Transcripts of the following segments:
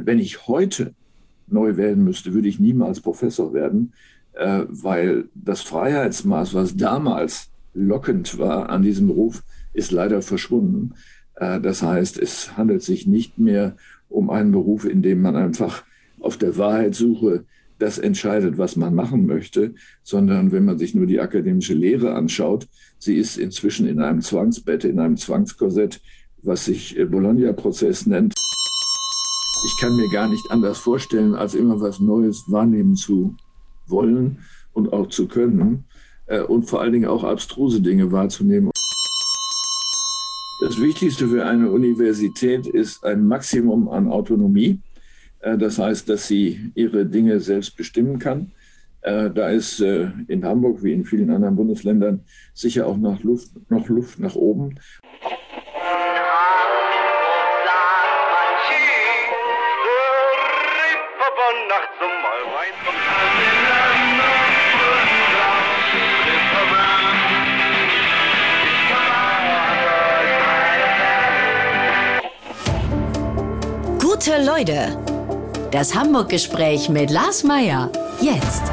Wenn ich heute neu wählen müsste, würde ich niemals Professor werden, weil das Freiheitsmaß, was damals lockend war an diesem Beruf, ist leider verschwunden. Das heißt, es handelt sich nicht mehr um einen Beruf, in dem man einfach auf der Wahrheitssuche das entscheidet, was man machen möchte, sondern wenn man sich nur die akademische Lehre anschaut, sie ist inzwischen in einem Zwangsbett, in einem Zwangskorsett, was sich Bologna-Prozess nennt. Ich kann mir gar nicht anders vorstellen, als immer was Neues wahrnehmen zu wollen und auch zu können und vor allen Dingen auch abstruse Dinge wahrzunehmen. Das Wichtigste für eine Universität ist ein Maximum an Autonomie. Das heißt, dass sie ihre Dinge selbst bestimmen kann. Da ist in Hamburg wie in vielen anderen Bundesländern sicher auch noch Luft nach oben. Gute Leute, das Hamburg-Gespräch mit Lars Meier. Jetzt.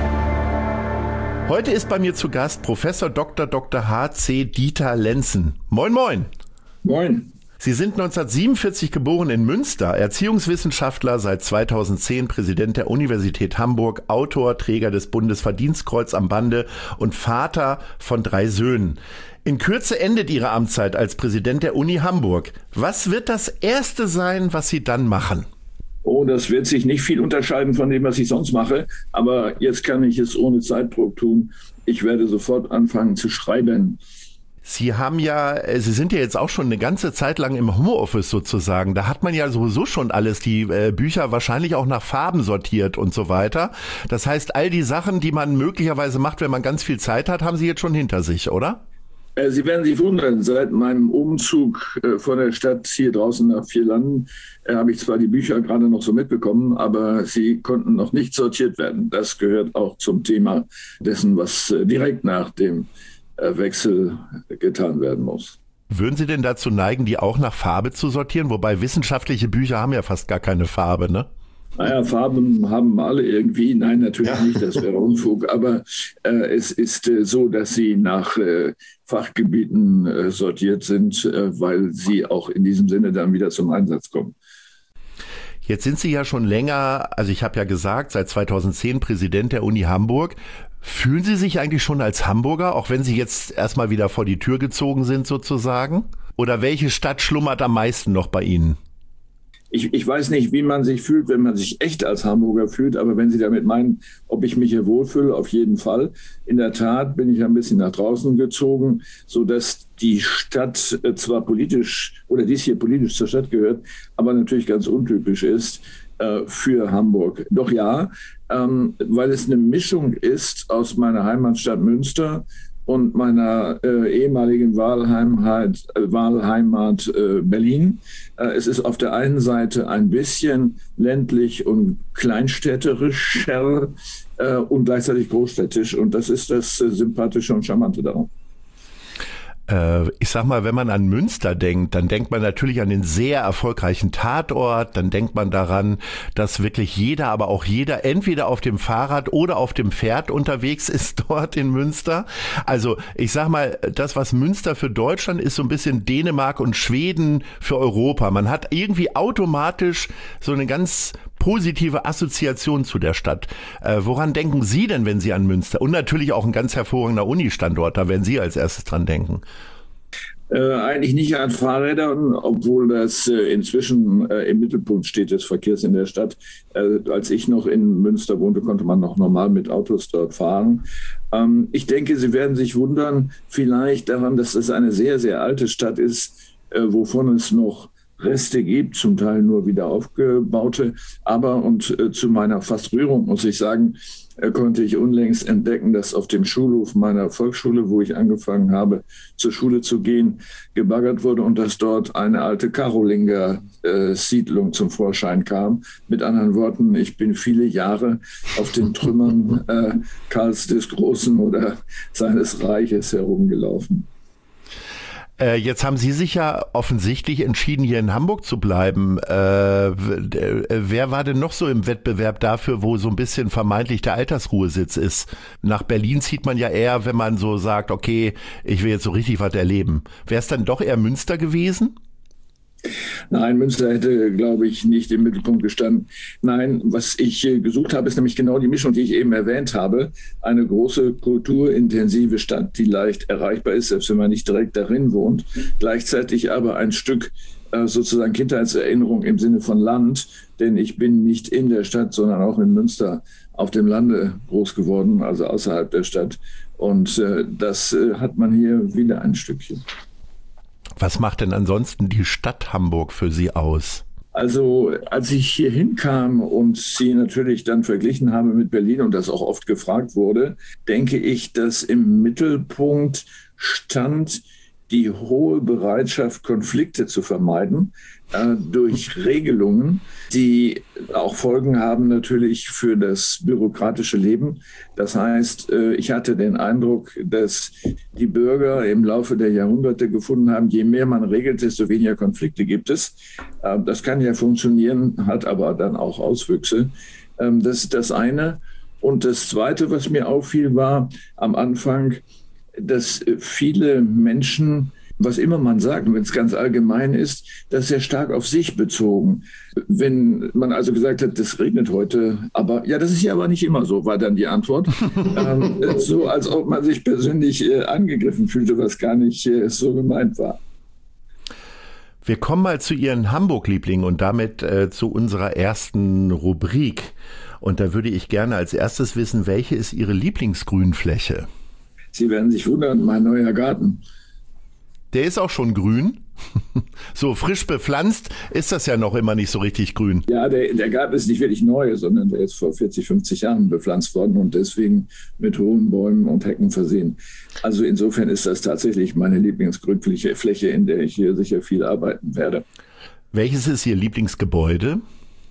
Heute ist bei mir zu Gast Professor Dr. H.C. Dieter Lenzen. Moin, moin. Moin. Sie sind 1947 geboren in Münster, Erziehungswissenschaftler, seit 2010 Präsident der Universität Hamburg, Autor, Träger des Bundesverdienstkreuz am Bande und Vater von 3 Söhnen. In Kürze endet Ihre Amtszeit als Präsident der Uni Hamburg. Was wird das Erste sein, was Sie dann machen? Oh, das wird sich nicht viel unterscheiden von dem, was ich sonst mache. Aber jetzt kann ich es ohne Zeitdruck tun. Ich werde sofort anfangen zu schreiben. Sie sind ja jetzt auch schon eine ganze Zeit lang im Homeoffice sozusagen. Da hat man ja sowieso schon alles, die Bücher wahrscheinlich auch nach Farben sortiert und so weiter. Das heißt, all die Sachen, die man möglicherweise macht, wenn man ganz viel Zeit hat, haben Sie jetzt schon hinter sich, oder? Sie werden sich wundern, seit meinem Umzug von der Stadt hier draußen nach Vierlanden habe ich zwar die Bücher gerade noch so mitbekommen, aber sie konnten noch nicht sortiert werden. Das gehört auch zum Thema dessen, was direkt nach dem Wechsel getan werden muss. Würden Sie denn dazu neigen, die auch nach Farbe zu sortieren? Wobei wissenschaftliche Bücher haben ja fast gar keine Farbe, ne? Naja, Farben haben alle irgendwie. Nein, natürlich nicht, das wäre Unfug. Aber es ist so, dass sie nach Fachgebieten sortiert sind, weil sie auch in diesem Sinne dann wieder zum Einsatz kommen. Jetzt sind Sie ja schon länger, also ich habe ja gesagt, seit 2010 Präsident der Uni Hamburg. Fühlen Sie sich eigentlich schon als Hamburger, auch wenn Sie jetzt erstmal wieder vor die Tür gezogen sind sozusagen? Oder welche Stadt schlummert am meisten noch bei Ihnen? Ich weiß nicht, wie man sich fühlt, wenn man sich echt als Hamburger fühlt, aber wenn Sie damit meinen, ob ich mich hier wohlfühle, auf jeden Fall. In der Tat bin ich ein bisschen nach draußen gezogen, sodass die Stadt zwar politisch oder dies hier politisch zur Stadt gehört, aber natürlich ganz untypisch ist für Hamburg. Doch ja, weil es eine Mischung ist aus meiner Heimatstadt Münster und meiner ehemaligen Wahlheimat Berlin. Es ist auf der einen Seite ein bisschen ländlich und kleinstädterischer und gleichzeitig großstädtisch. Und das ist das Sympathische und Charmante daran. Ich sag mal, wenn man an Münster denkt, dann denkt man natürlich an den sehr erfolgreichen Tatort, dann denkt man daran, dass wirklich jeder, aber auch jeder entweder auf dem Fahrrad oder auf dem Pferd unterwegs ist dort in Münster. Also ich sag mal, das, was Münster für Deutschland ist, so ein bisschen Dänemark und Schweden für Europa. Man hat irgendwie automatisch so eine ganz positive Assoziation zu der Stadt. Woran denken Sie denn, wenn Sie an Münster? Und natürlich auch ein ganz hervorragender Uni-Standort, da werden Sie als erstes dran denken. Eigentlich nicht an Fahrrädern, obwohl das inzwischen im Mittelpunkt steht des Verkehrs in der Stadt. Als ich noch in Münster wohnte, konnte man noch normal mit Autos dort fahren. Ich denke, Sie werden sich wundern, vielleicht daran, dass das eine sehr, sehr alte Stadt ist, wovon es noch Reste gibt, zum Teil nur wieder aufgebaute. Aber, und zu meiner fast Rührung muss ich sagen, konnte ich unlängst entdecken, dass auf dem Schulhof meiner Volksschule, wo ich angefangen habe, zur Schule zu gehen, gebaggert wurde und dass dort eine alte Karolinger-Siedlung zum Vorschein kam. Mit anderen Worten, ich bin viele Jahre auf den Trümmern Karls des Großen oder seines Reiches herumgelaufen. Jetzt haben Sie sich ja offensichtlich entschieden, hier in Hamburg zu bleiben. Wer war denn noch so im Wettbewerb dafür, wo so ein bisschen vermeintlich der Altersruhesitz ist? Nach Berlin zieht man ja eher, wenn man so sagt, okay, ich will jetzt so richtig was erleben. Wäre es dann doch eher Münster gewesen? Nein, Münster hätte, glaube ich, nicht im Mittelpunkt gestanden. Nein, was ich gesucht habe, ist nämlich genau die Mischung, die ich eben erwähnt habe. Eine große kulturintensive Stadt, die leicht erreichbar ist, selbst wenn man nicht direkt darin wohnt. Gleichzeitig aber ein Stück sozusagen Kindheitserinnerung im Sinne von Land. Denn ich bin nicht in der Stadt, sondern auch in Münster auf dem Lande groß geworden, also außerhalb der Stadt. Und das hat man hier wieder ein Stückchen. Was macht denn ansonsten die Stadt Hamburg für Sie aus? Also als ich hier hinkam und sie natürlich dann verglichen habe mit Berlin und das auch oft gefragt wurde, denke ich, dass im Mittelpunkt stand die hohe Bereitschaft, Konflikte zu vermeiden durch Regelungen, die auch Folgen haben natürlich für das bürokratische Leben. Das heißt, ich hatte den Eindruck, dass die Bürger im Laufe der Jahrhunderte gefunden haben, je mehr man regelt, desto weniger Konflikte gibt es. Das kann ja funktionieren, hat aber dann auch Auswüchse. Das ist das eine. Und das Zweite, was mir auffiel, war am Anfang, dass viele Menschen, was immer man sagt, wenn es ganz allgemein ist, das sehr stark auf sich bezogen. Wenn man also gesagt hat, das regnet heute, aber ja, das ist ja aber nicht immer so, war dann die Antwort. So, als ob man sich persönlich angegriffen fühlte, was gar nicht so gemeint war. Wir kommen mal zu Ihren Hamburg-Lieblingen und damit zu unserer ersten Rubrik. Und da würde ich gerne als erstes wissen, welche ist Ihre Lieblingsgrünfläche? Sie werden sich wundern, mein neuer Garten. Der ist auch schon grün. So frisch bepflanzt ist das ja noch immer nicht so richtig grün. Ja, der Garten ist nicht wirklich neu, sondern der ist vor 40, 50 Jahren bepflanzt worden und deswegen mit hohen Bäumen und Hecken versehen. Also insofern ist das tatsächlich meine Lieblingsgrünfläche, in der ich hier sicher viel arbeiten werde. Welches ist Ihr Lieblingsgebäude?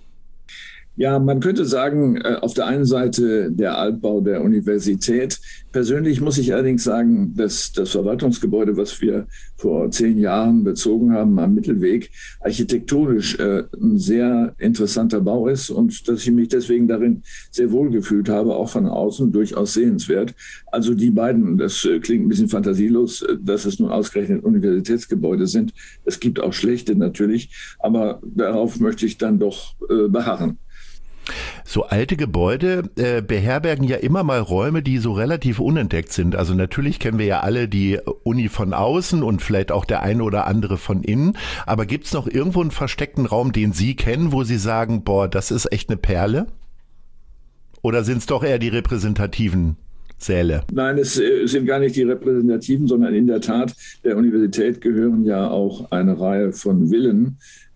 Ja, man könnte sagen, auf der einen Seite der Altbau der Universität. Persönlich muss ich allerdings sagen, dass das Verwaltungsgebäude, was wir vor 10 Jahren bezogen haben am Mittelweg, architektonisch ein sehr interessanter Bau ist und dass ich mich deswegen darin sehr wohl gefühlt habe, auch von außen durchaus sehenswert. Also die beiden, das klingt ein bisschen fantasielos, dass es nun ausgerechnet Universitätsgebäude sind. Es gibt auch schlechte natürlich, aber darauf möchte ich dann doch beharren. So alte Gebäude beherbergen ja immer mal Räume, die so relativ unentdeckt sind. Also natürlich kennen wir ja alle die Uni von außen und vielleicht auch der eine oder andere von innen. Aber gibt es noch irgendwo einen versteckten Raum, den Sie kennen, wo Sie sagen, boah, das ist echt eine Perle? Oder sind es doch eher die repräsentativen Säle? Nein, es sind gar nicht die repräsentativen, sondern in der Tat der Universität gehören ja auch eine Reihe von Villen,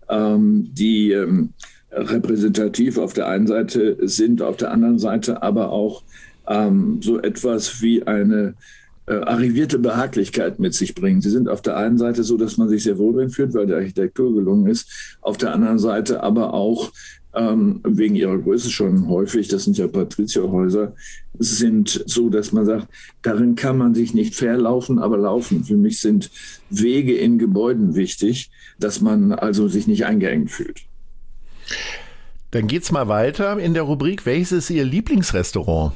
die repräsentativ auf der einen Seite sind, auf der anderen Seite aber auch so etwas wie eine arrivierte Behaglichkeit mit sich bringen. Sie sind auf der einen Seite so, dass man sich sehr wohl drin fühlt, weil die Architektur gelungen ist, auf der anderen Seite aber auch wegen ihrer Größe schon häufig, das sind ja Patrizierhäuser, sind so, dass man sagt, darin kann man sich nicht verlaufen, aber laufen. Für mich sind Wege in Gebäuden wichtig, dass man also sich nicht eingeengt fühlt. Dann geht's mal weiter in der Rubrik. Welches ist Ihr Lieblingsrestaurant?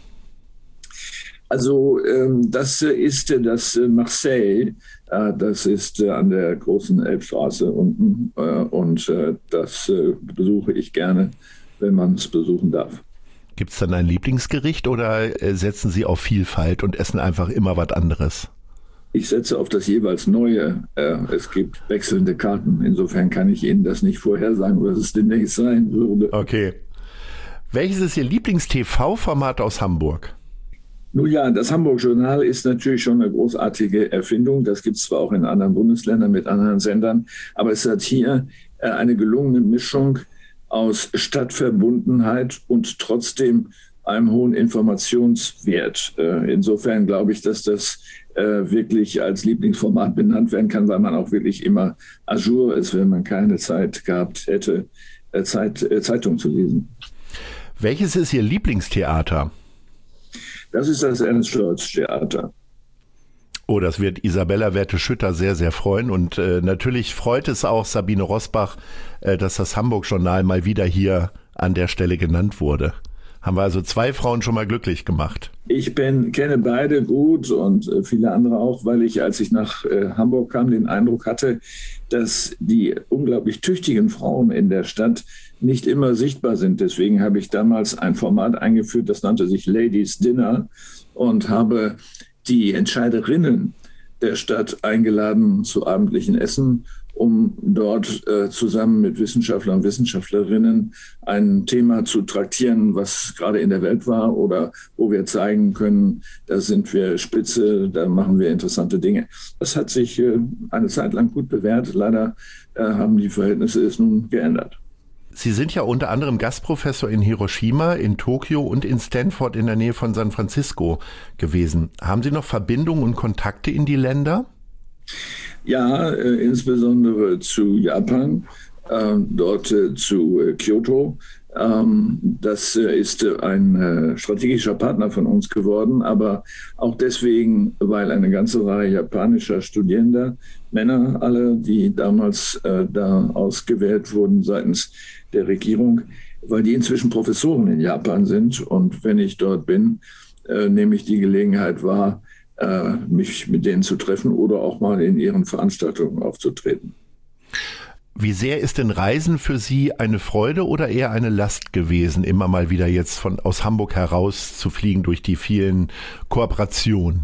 Also das ist das Marseille. Das ist an der großen Elbstraße unten. Und das besuche ich gerne, wenn man es besuchen darf. Gibt es dann ein Lieblingsgericht oder setzen Sie auf Vielfalt und essen einfach immer was anderes? Ich setze auf das jeweils Neue. Es gibt wechselnde Karten. Insofern kann ich Ihnen das nicht vorhersagen, was es demnächst sein würde. Okay. Welches ist Ihr Lieblings-TV-Format aus Hamburg? Nun ja, das Hamburg-Journal ist natürlich schon eine großartige Erfindung. Das gibt es zwar auch in anderen Bundesländern mit anderen Sendern, aber es hat hier eine gelungene Mischung aus Stadtverbundenheit und trotzdem einem hohen Informationswert. Insofern glaube ich, dass das wirklich als Lieblingsformat benannt werden kann, weil man auch wirklich immer à jour ist, wenn man keine Zeit gehabt hätte, Zeitung zu lesen. Welches ist Ihr Lieblingstheater? Das ist das Ernst-Stolz-Theater. Oh, das wird Isabella Werte-Schütter sehr, sehr freuen. Und natürlich freut es auch Sabine Rosbach, dass das Hamburg-Journal mal wieder hier an der Stelle genannt wurde. Haben wir also 2 Frauen schon mal glücklich gemacht. Ich kenne beide gut und viele andere auch, weil ich, als ich nach Hamburg kam, den Eindruck hatte, dass die unglaublich tüchtigen Frauen in der Stadt nicht immer sichtbar sind. Deswegen habe ich damals ein Format eingeführt, das nannte sich Ladies Dinner und habe die Entscheiderinnen der Stadt eingeladen zu abendlichen Essen, um dort zusammen mit Wissenschaftlern und Wissenschaftlerinnen ein Thema zu traktieren, was gerade in der Welt war oder wo wir zeigen können, da sind wir spitze, da machen wir interessante Dinge. Das hat sich eine Zeit lang gut bewährt. Leider haben die Verhältnisse es nun geändert. Sie sind ja unter anderem Gastprofessor in Hiroshima, in Tokio und in Stanford in der Nähe von San Francisco gewesen. Haben Sie noch Verbindungen und Kontakte in die Länder? Ja, insbesondere zu Japan, dort zu Kyoto. Das ist ein strategischer Partner von uns geworden, aber auch deswegen, weil eine ganze Reihe japanischer Studierender, Männer alle, die damals da ausgewählt wurden seitens der Regierung, weil die inzwischen Professoren in Japan sind. Und wenn ich dort bin, nehme ich die Gelegenheit wahr, mich mit denen zu treffen oder auch mal in ihren Veranstaltungen aufzutreten. Wie sehr ist denn Reisen für Sie eine Freude oder eher eine Last gewesen, immer mal wieder jetzt aus Hamburg heraus zu fliegen durch die vielen Kooperationen?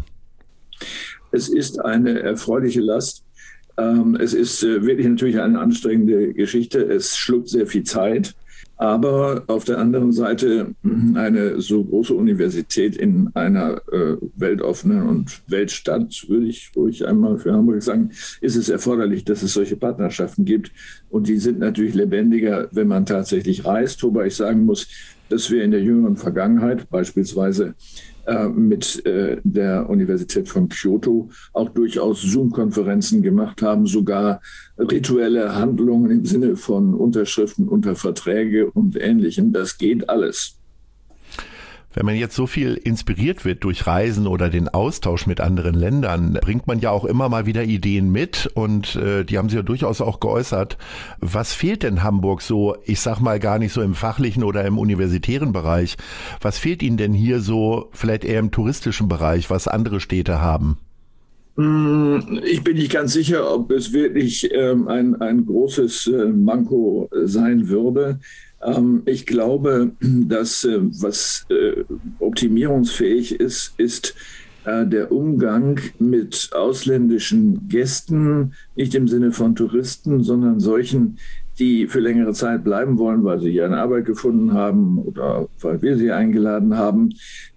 Es ist eine erfreuliche Last. Es ist wirklich natürlich eine anstrengende Geschichte. Es schluckt sehr viel Zeit. Aber auf der anderen Seite eine so große Universität in einer weltoffenen und Weltstadt, würde ich ruhig einmal für Hamburg sagen, ist es erforderlich, dass es solche Partnerschaften gibt. Und die sind natürlich lebendiger, wenn man tatsächlich reist. Wobei ich sagen muss, dass wir in der jüngeren Vergangenheit beispielsweise mit der Universität von Kyoto auch durchaus Zoom-Konferenzen gemacht haben, sogar rituelle Handlungen im Sinne von Unterschriften unter Verträge und Ähnlichem. Das geht alles. Wenn man jetzt so viel inspiriert wird durch Reisen oder den Austausch mit anderen Ländern, bringt man ja auch immer mal wieder Ideen mit und die haben Sie ja durchaus auch geäußert. Was fehlt denn Hamburg so, ich sag mal gar nicht so im fachlichen oder im universitären Bereich, was fehlt Ihnen denn hier so vielleicht eher im touristischen Bereich, was andere Städte haben? Ich bin nicht ganz sicher, ob es wirklich ein großes Manko sein würde. Ich glaube, dass was optimierungsfähig ist der Umgang mit ausländischen Gästen, nicht im Sinne von Touristen, sondern solchen, die für längere Zeit bleiben wollen, weil sie hier eine Arbeit gefunden haben oder weil wir sie eingeladen haben.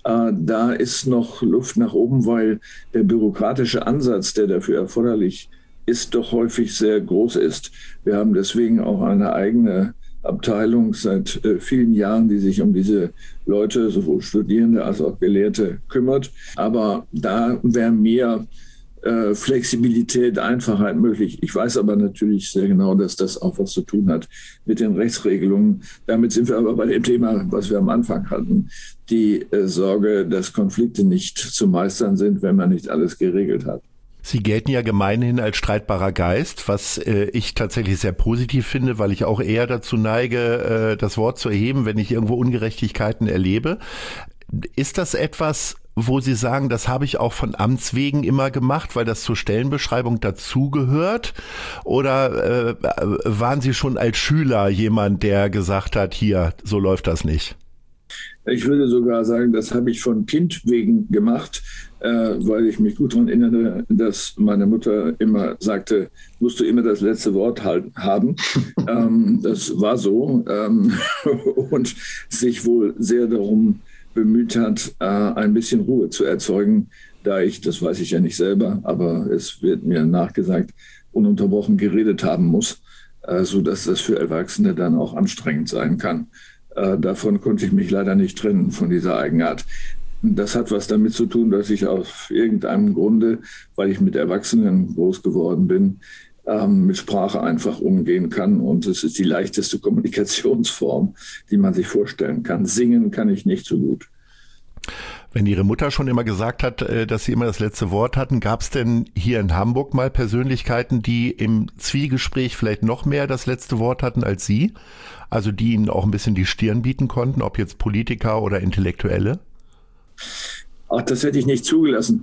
Da ist noch Luft nach oben, weil der bürokratische Ansatz, der dafür erforderlich ist, doch häufig sehr groß ist. Wir haben deswegen auch eine eigene Abteilung seit vielen Jahren, die sich um diese Leute, sowohl Studierende als auch Gelehrte, kümmert. Aber da wäre mehr Flexibilität, Einfachheit möglich. Ich weiß aber natürlich sehr genau, dass das auch was zu tun hat mit den Rechtsregelungen. Damit sind wir aber bei dem Thema, was wir am Anfang hatten, die Sorge, dass Konflikte nicht zu meistern sind, wenn man nicht alles geregelt hat. Sie gelten ja gemeinhin als streitbarer Geist, was ich tatsächlich sehr positiv finde, weil ich auch eher dazu neige, das Wort zu erheben, wenn ich irgendwo Ungerechtigkeiten erlebe. Ist das etwas, wo Sie sagen, das habe ich auch von Amts wegen immer gemacht, weil das zur Stellenbeschreibung dazugehört? Oder waren Sie schon als Schüler jemand, der gesagt hat, hier, so läuft das nicht? Ich würde sogar sagen, das habe ich von Kind wegen gemacht, weil ich mich gut daran erinnere, dass meine Mutter immer sagte, musst du immer das letzte Wort haben. Das war so und sich wohl sehr darum bemüht hat, ein bisschen Ruhe zu erzeugen, da ich, das weiß ich ja nicht selber, aber es wird mir nachgesagt, ununterbrochen geredet haben muss, sodass das für Erwachsene dann auch anstrengend sein kann. Davon konnte ich mich leider nicht trennen, von dieser Eigenart. Das hat was damit zu tun, dass ich aus irgendeinem Grunde, weil ich mit Erwachsenen groß geworden bin, mit Sprache einfach umgehen kann. Und es ist die leichteste Kommunikationsform, die man sich vorstellen kann. Singen kann ich nicht so gut. Wenn Ihre Mutter schon immer gesagt hat, dass Sie immer das letzte Wort hatten, gab es denn hier in Hamburg mal Persönlichkeiten, die im Zwiegespräch vielleicht noch mehr das letzte Wort hatten als Sie? Also die Ihnen auch ein bisschen die Stirn bieten konnten, ob jetzt Politiker oder Intellektuelle? Ach, das hätte ich nicht zugelassen.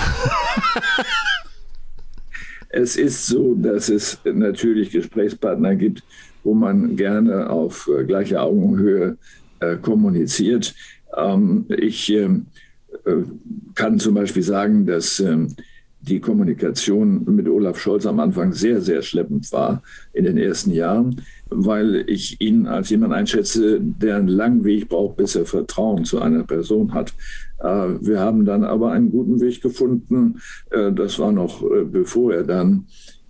Es ist so, dass es natürlich Gesprächspartner gibt, wo man gerne auf gleicher Augenhöhe kommuniziert. Ich kann zum Beispiel sagen, dass die Kommunikation mit Olaf Scholz am Anfang sehr, sehr schleppend war in den ersten Jahren, weil ich ihn als jemand einschätze, der einen langen Weg braucht, bis er Vertrauen zu einer Person hat. Wir haben dann aber einen guten Weg gefunden. Das war noch bevor er dann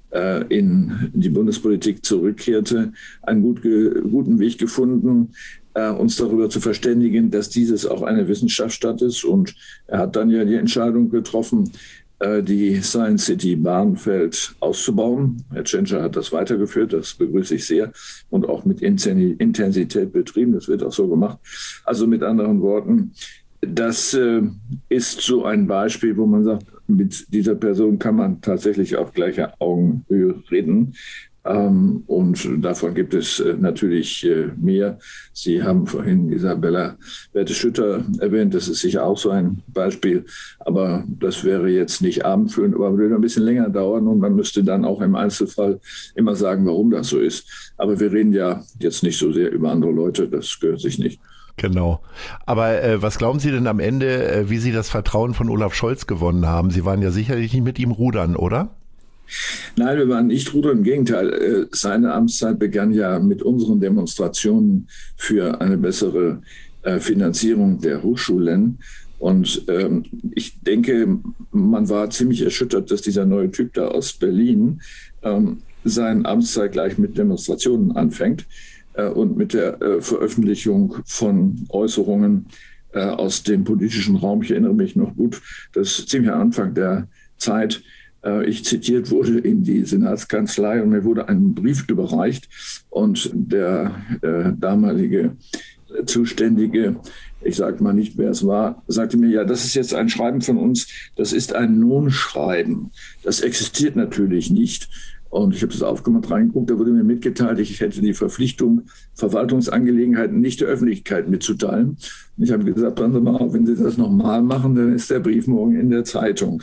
in die Bundespolitik zurückkehrte, einen guten Weg gefunden, uns darüber zu verständigen, dass dieses auch eine Wissenschaftsstadt ist. Und er hat dann ja die Entscheidung getroffen, die Science City Bahrenfeld auszubauen. Herr Tschentscher hat das weitergeführt, das begrüße ich sehr und auch mit Intensität betrieben. Das wird auch so gemacht. Also mit anderen Worten, das ist so ein Beispiel, wo man sagt, mit dieser Person kann man tatsächlich auf gleicher Augenhöhe reden. Und davon gibt es natürlich mehr. Sie haben vorhin Isabella Berthe-Schütter erwähnt, das ist sicher auch so ein Beispiel, aber das wäre jetzt nicht abendfüllend, aber würde ein bisschen länger dauern und man müsste dann auch im Einzelfall immer sagen, warum das so ist. Aber wir reden ja jetzt nicht so sehr über andere Leute, das gehört sich nicht. Genau. Aber was glauben Sie denn am Ende, wie Sie das Vertrauen von Olaf Scholz gewonnen haben? Sie waren ja sicherlich nicht mit ihm rudern, oder? Nein, wir waren nicht rudern, im Gegenteil. Seine Amtszeit begann ja mit unseren Demonstrationen für eine bessere Finanzierung der Hochschulen. Und ich denke, man war ziemlich erschüttert, dass dieser neue Typ da aus Berlin seine Amtszeit gleich mit Demonstrationen anfängt und mit der Veröffentlichung von Äußerungen aus dem politischen Raum. Ich erinnere mich noch gut, dass ziemlich am Anfang der Zeit ich zitiert wurde in die Senatskanzlei und mir wurde ein Brief überreicht und der damalige Zuständige, ich sage mal nicht, wer es war, sagte mir, ja, das ist jetzt ein Schreiben von uns, das ist ein Non-Schreiben. Das existiert natürlich nicht. Und ich habe das aufgemacht, reingeguckt, da wurde mir mitgeteilt, ich hätte die Verpflichtung, Verwaltungsangelegenheiten nicht der Öffentlichkeit mitzuteilen. Und ich habe gesagt, passen Sie mal auf, wenn Sie das nochmal machen, dann ist der Brief morgen in der Zeitung.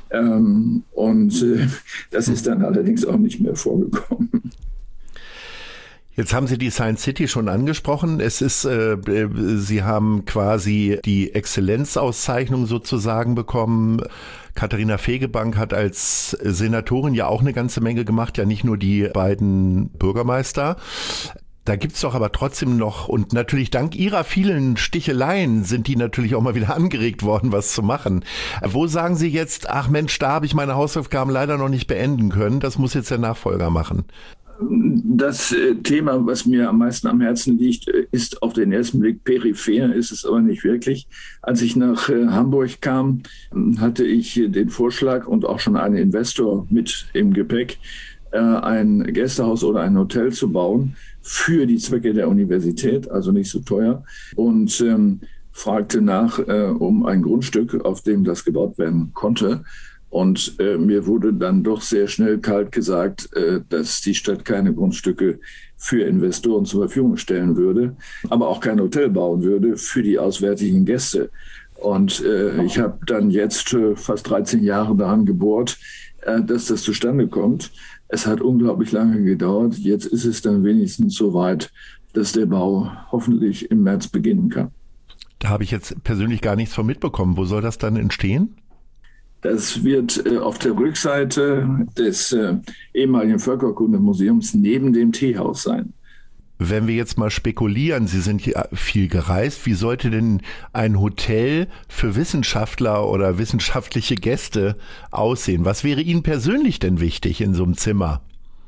Das ist dann allerdings auch nicht mehr vorgekommen. Jetzt haben Sie die Science City schon angesprochen. Es ist, Sie haben quasi die Exzellenzauszeichnung sozusagen bekommen. Katharina Fegebank hat als Senatorin ja auch eine ganze Menge gemacht, ja nicht nur die beiden Bürgermeister. Da gibt's doch aber trotzdem noch, und natürlich dank Ihrer vielen Sticheleien sind die natürlich auch mal wieder angeregt worden, was zu machen. Wo sagen Sie jetzt, ach Mensch, da habe ich meine Hausaufgaben leider noch nicht beenden können, das muss jetzt der Nachfolger machen? Das Thema, was mir am meisten am Herzen liegt, ist auf den ersten Blick peripher, ist es aber nicht wirklich. Als ich nach Hamburg kam, hatte ich den Vorschlag und auch schon einen Investor mit im Gepäck, ein Gästehaus oder ein Hotel zu bauen für die Zwecke der Universität, also nicht so teuer, und fragte nach um ein Grundstück, auf dem das gebaut werden konnte. Und mir wurde dann doch sehr schnell kalt gesagt, dass die Stadt keine Grundstücke für Investoren zur Verfügung stellen würde, aber auch kein Hotel bauen würde für die auswärtigen Gäste. Und ich habe dann jetzt fast 13 Jahre daran gebohrt, dass das zustande kommt. Es hat unglaublich lange gedauert. Jetzt ist es dann wenigstens so weit, dass der Bau hoffentlich im März beginnen kann. Da habe ich jetzt persönlich gar nichts von mitbekommen. Wo soll das dann entstehen? Das wird auf der Rückseite des ehemaligen Völkerkundemuseums neben dem Teehaus sein. Wenn wir jetzt mal spekulieren, Sie sind ja viel gereist, wie sollte denn ein Hotel für Wissenschaftler oder wissenschaftliche Gäste aussehen? Was wäre Ihnen persönlich denn wichtig in so einem Zimmer?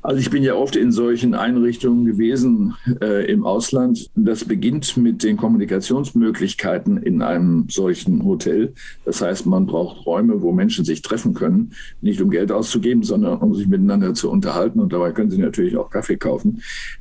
Also ich bin ja oft in solchen Einrichtungen gewesen im Ausland. Das beginnt mit den Kommunikationsmöglichkeiten in einem solchen Hotel. Das heißt, man braucht Räume, wo Menschen sich treffen können, nicht um Geld auszugeben, sondern um sich miteinander zu unterhalten. Und dabei können sie natürlich auch Kaffee kaufen.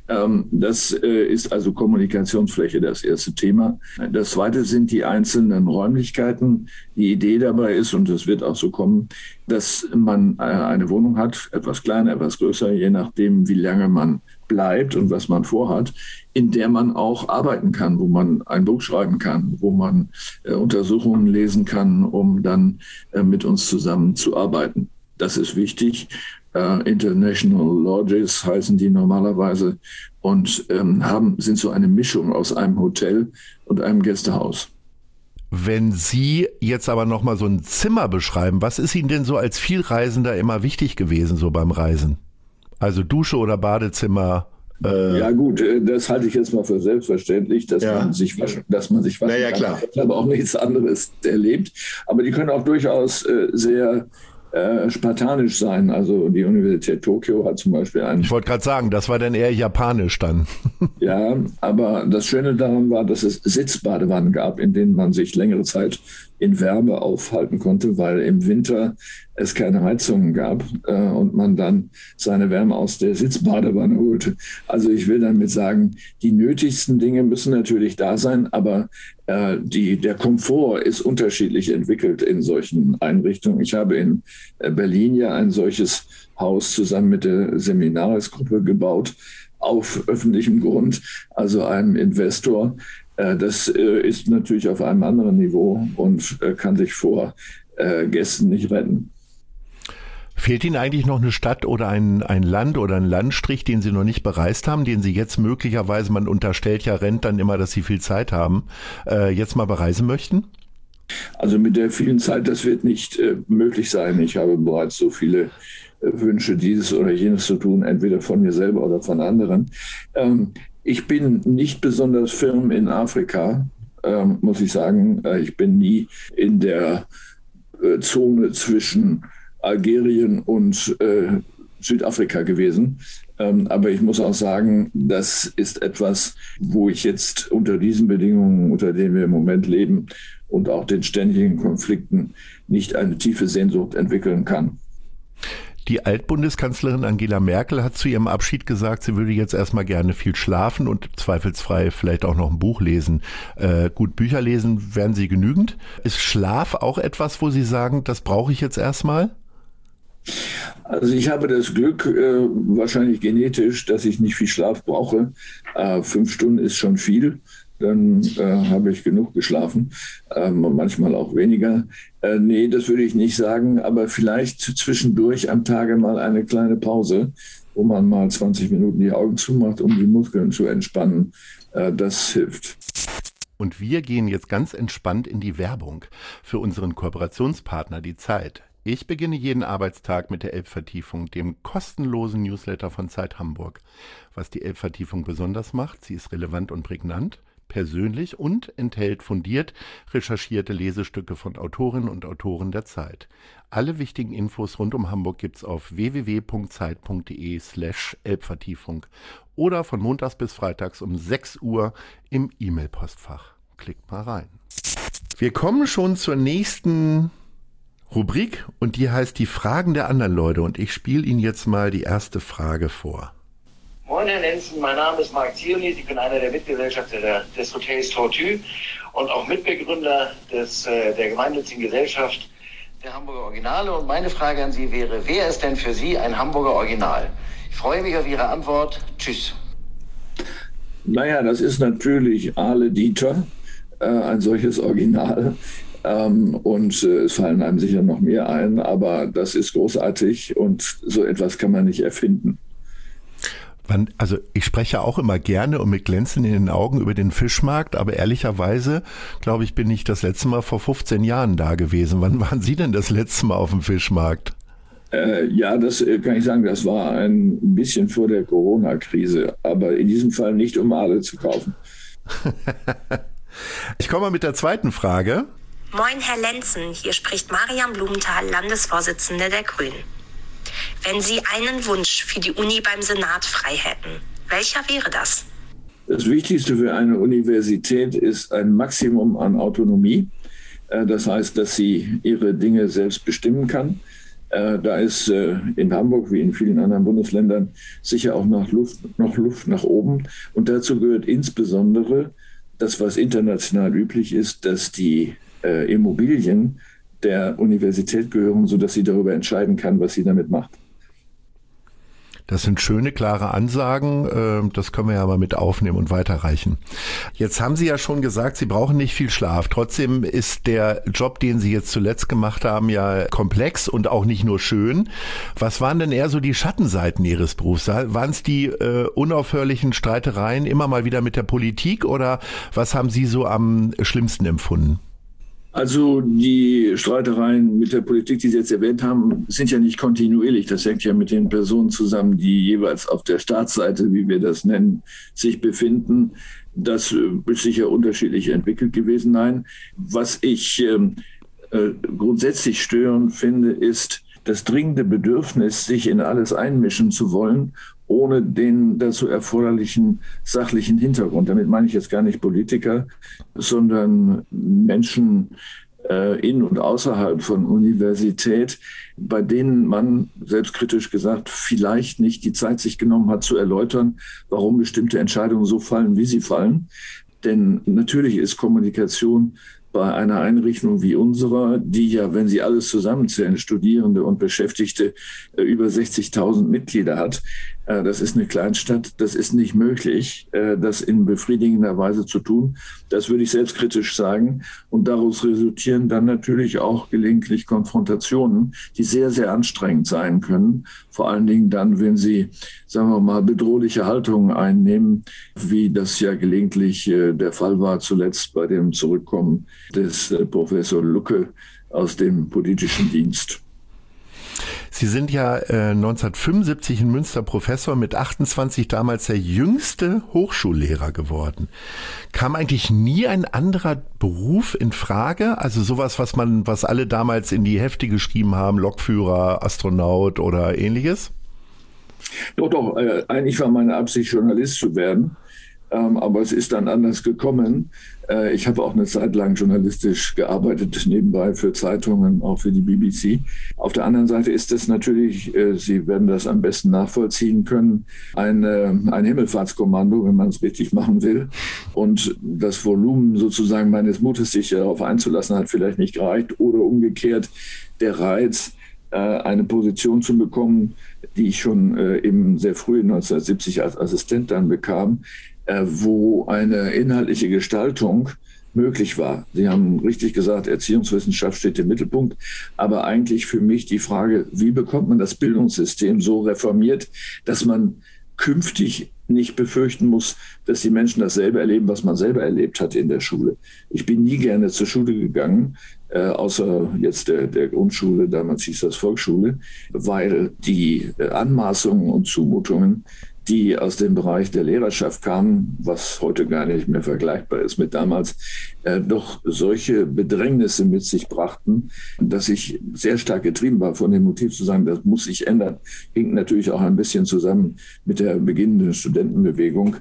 Das ist also Kommunikationsfläche das erste Thema. Das zweite sind die einzelnen Räumlichkeiten. Die Idee dabei ist, und es wird auch so kommen, dass man eine Wohnung hat, etwas kleiner, etwas größer, je nachdem, wie lange man bleibt und was man vorhat, in der man auch arbeiten kann, wo man ein Buch schreiben kann, wo man Untersuchungen lesen kann, um dann mit uns zusammen zu arbeiten. Das ist wichtig. International Lodges heißen die normalerweise und sind so eine Mischung aus einem Hotel und einem Gästehaus. Wenn Sie jetzt aber nochmal so ein Zimmer beschreiben, was ist Ihnen denn so als Vielreisender immer wichtig gewesen, so beim Reisen? Also Dusche oder Badezimmer? Ja gut, das halte ich jetzt mal für selbstverständlich, dass man sich waschen kann. Ja, klar. Ich habe auch nichts anderes erlebt. Aber die können auch durchaus sehr spartanisch sein. Also die Universität Tokio hat zum Beispiel einen... Ich wollte gerade sagen, das war dann eher japanisch dann. Ja, aber das Schöne daran war, dass es Sitzbadewannen gab, in denen man sich längere Zeit in Wärme aufhalten konnte, weil im Winter es keine Heizungen gab und man dann seine Wärme aus der Sitzbadewanne holte. Also ich will damit sagen, die nötigsten Dinge müssen natürlich da sein, aber der Komfort ist unterschiedlich entwickelt in solchen Einrichtungen. Ich habe in Berlin ja ein solches Haus zusammen mit der Seminarisgruppe gebaut, auf öffentlichem Grund, also einem Investor. Das ist natürlich auf einem anderen Niveau und kann sich vor Gästen nicht retten. Fehlt Ihnen eigentlich noch eine Stadt oder ein Land oder ein Landstrich, den Sie noch nicht bereist haben, den Sie jetzt möglicherweise, man unterstellt ja Rentnern dann immer, dass sie viel Zeit haben, jetzt mal bereisen möchten? Also mit der vielen Zeit, das wird nicht möglich sein. Ich habe bereits so viele Wünsche, dieses oder jenes zu tun, entweder von mir selber oder von anderen. Ich bin nicht besonders firm in Afrika, muss ich sagen. Ich bin nie in der Zone zwischen Algerien und Südafrika gewesen. Aber ich muss auch sagen, das ist etwas, wo ich jetzt unter diesen Bedingungen, unter denen wir im Moment leben und auch den ständigen Konflikten nicht eine tiefe Sehnsucht entwickeln kann. Die Altbundeskanzlerin Angela Merkel hat zu ihrem Abschied gesagt, sie würde jetzt erstmal gerne viel schlafen und zweifelsfrei vielleicht auch noch ein Buch lesen. Gut, Bücher lesen werden Sie genügend. Ist Schlaf auch etwas, wo Sie sagen, das brauche ich jetzt erstmal? Also ich habe das Glück, wahrscheinlich genetisch, dass ich nicht viel Schlaf brauche. 5 Stunden ist schon viel. Dann habe ich genug geschlafen, manchmal auch weniger. Nee, das würde ich nicht sagen, aber vielleicht zwischendurch am Tage mal eine kleine Pause, wo man mal 20 Minuten die Augen zumacht, um die Muskeln zu entspannen. Das hilft. Und wir gehen jetzt ganz entspannt in die Werbung für unseren Kooperationspartner, die Zeit. Ich beginne jeden Arbeitstag mit der Elbvertiefung, dem kostenlosen Newsletter von Zeit Hamburg. Was die Elbvertiefung besonders macht, sie ist relevant und prägnant, persönlich und enthält fundiert recherchierte Lesestücke von Autorinnen und Autoren der Zeit. Alle wichtigen Infos rund um Hamburg gibt's auf www.zeit.de/Elbvertiefung oder von montags bis freitags um 6 Uhr im E-Mail-Postfach. Klickt mal rein. Wir kommen schon zur nächsten Rubrik und die heißt die Fragen der anderen Leute und ich spiele Ihnen jetzt mal die erste Frage vor. Moin Herr Lenzen, mein Name ist Marc Zionis, ich bin einer der Mitgesellschafter des Hotels Tortue und auch Mitbegründer der gemeinnützigen Gesellschaft der Hamburger Originale. Und meine Frage an Sie wäre, wer ist denn für Sie ein Hamburger Original? Ich freue mich auf Ihre Antwort. Tschüss. Naja, das ist natürlich Ale Dieter, ein solches Original. Und es fallen einem sicher noch mehr ein, aber das ist großartig und so etwas kann man nicht erfinden. Also ich spreche auch immer gerne und mit Glänzen in den Augen über den Fischmarkt, aber ehrlicherweise, glaube ich, bin ich das letzte Mal vor 15 Jahren da gewesen. Wann waren Sie denn das letzte Mal auf dem Fischmarkt? Ja, das kann ich sagen, das war ein bisschen vor der Corona-Krise, aber in diesem Fall nicht, um Aale zu kaufen. Ich komme mal mit der zweiten Frage. Moin, Herr Lenzen, hier spricht Mariam Blumenthal, Landesvorsitzende der Grünen. wenn Sie einen Wunsch für die Uni beim Senat frei hätten, welcher wäre das? Das Wichtigste für eine Universität ist ein Maximum an Autonomie. Das heißt, dass sie ihre Dinge selbst bestimmen kann. Da ist in Hamburg wie in vielen anderen Bundesländern sicher auch noch Luft nach oben. Und dazu gehört insbesondere das, was international üblich ist, dass die Immobilien der Universität gehören, sodass sie darüber entscheiden kann, was sie damit macht. Das sind schöne, klare Ansagen. Das können wir ja mal mit aufnehmen und weiterreichen. Jetzt haben Sie ja schon gesagt, Sie brauchen nicht viel Schlaf. Trotzdem ist der Job, den Sie jetzt zuletzt gemacht haben, ja komplex und auch nicht nur schön. Was waren denn eher so die Schattenseiten Ihres Berufs? Waren es die unaufhörlichen Streitereien immer mal wieder mit der Politik oder was haben Sie so am schlimmsten empfunden? Also die Streitereien mit der Politik, die Sie jetzt erwähnt haben, sind ja nicht kontinuierlich. Das hängt ja mit den Personen zusammen, die jeweils auf der Staatsseite, wie wir das nennen, sich befinden. Das ist sicher unterschiedlich entwickelt gewesen. Nein, was ich grundsätzlich störend finde, ist das dringende Bedürfnis, sich in alles einmischen zu wollen, ohne den dazu erforderlichen sachlichen Hintergrund. Damit meine ich jetzt gar nicht Politiker, sondern Menschen in und außerhalb von Universität, bei denen man, selbstkritisch gesagt, vielleicht nicht die Zeit sich genommen hat, zu erläutern, warum bestimmte Entscheidungen so fallen, wie sie fallen. Denn natürlich ist Kommunikation bei einer Einrichtung wie unserer, die ja, wenn Sie alles zusammenzählen, Studierende und Beschäftigte, über 60.000 Mitglieder hat. Das ist eine Kleinstadt. Das ist nicht möglich, das in befriedigender Weise zu tun. Das würde ich selbstkritisch sagen. Und daraus resultieren dann natürlich auch gelegentlich Konfrontationen, die sehr, sehr anstrengend sein können. Vor allen Dingen dann, wenn Sie, sagen wir mal, bedrohliche Haltungen einnehmen, wie das ja gelegentlich der Fall war zuletzt bei dem Zurückkommen des Professor Lucke aus dem politischen Dienst. Sie sind ja 1975 in Münster Professor, mit 28 damals der jüngste Hochschullehrer geworden. Kam eigentlich nie ein anderer Beruf in Frage? Also sowas, was alle damals in die Hefte geschrieben haben, Lokführer, Astronaut oder ähnliches? Doch, eigentlich war meine Absicht, Journalist zu werden. Aber es ist dann anders gekommen. Ich habe auch eine Zeit lang journalistisch gearbeitet, nebenbei für Zeitungen, auch für die BBC. Auf der anderen Seite ist es natürlich, Sie werden das am besten nachvollziehen können, ein Himmelfahrtskommando, wenn man es richtig machen will. Und das Volumen sozusagen meines Mutes, sich darauf einzulassen, hat vielleicht nicht gereicht. Oder umgekehrt der Reiz, eine Position zu bekommen, die ich schon eben sehr früh 1970 als Assistent dann bekam, wo eine inhaltliche Gestaltung möglich war. Sie haben richtig gesagt, Erziehungswissenschaft steht im Mittelpunkt, aber eigentlich für mich die Frage, wie bekommt man das Bildungssystem so reformiert, dass man künftig nicht befürchten muss, dass die Menschen dasselbe erleben, was man selber erlebt hat in der Schule. Ich bin nie gerne zur Schule gegangen, außer jetzt der Grundschule, damals hieß das Volksschule, weil die Anmaßungen und Zumutungen, die aus dem Bereich der Lehrerschaft kamen, was heute gar nicht mehr vergleichbar ist mit damals, doch solche Bedrängnisse mit sich brachten, dass ich sehr stark getrieben war von dem Motiv zu sagen, das muss sich ändern. Hing natürlich auch ein bisschen zusammen mit der beginnenden Studentenbewegung.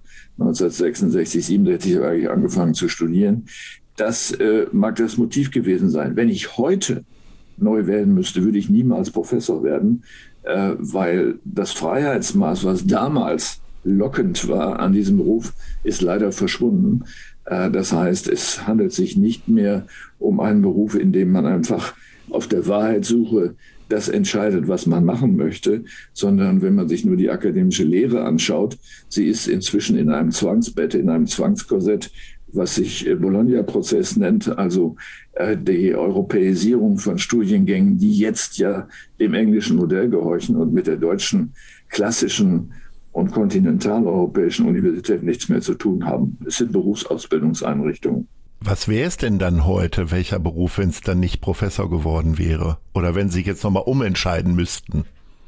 1966, 67 habe ich angefangen zu studieren. Das mag das Motiv gewesen sein. Wenn ich heute neu werden müsste, würde ich niemals Professor werden, weil das Freiheitsmaß, was damals lockend war an diesem Beruf, ist leider verschwunden. Das heißt, es handelt sich nicht mehr um einen Beruf, in dem man einfach auf der Wahrheitssuche das entscheidet, was man machen möchte, sondern wenn man sich nur die akademische Lehre anschaut, sie ist inzwischen in einem Zwangsbett, in einem Zwangskorsett, was sich Bologna-Prozess nennt, also die Europäisierung von Studiengängen, die jetzt ja dem englischen Modell gehorchen und mit der deutschen klassischen und kontinentaleuropäischen Universität nichts mehr zu tun haben. Es sind Berufsausbildungseinrichtungen. Was wäre es denn dann heute, welcher Beruf, wenn es dann nicht Professor geworden wäre? Oder wenn Sie sich jetzt nochmal umentscheiden müssten?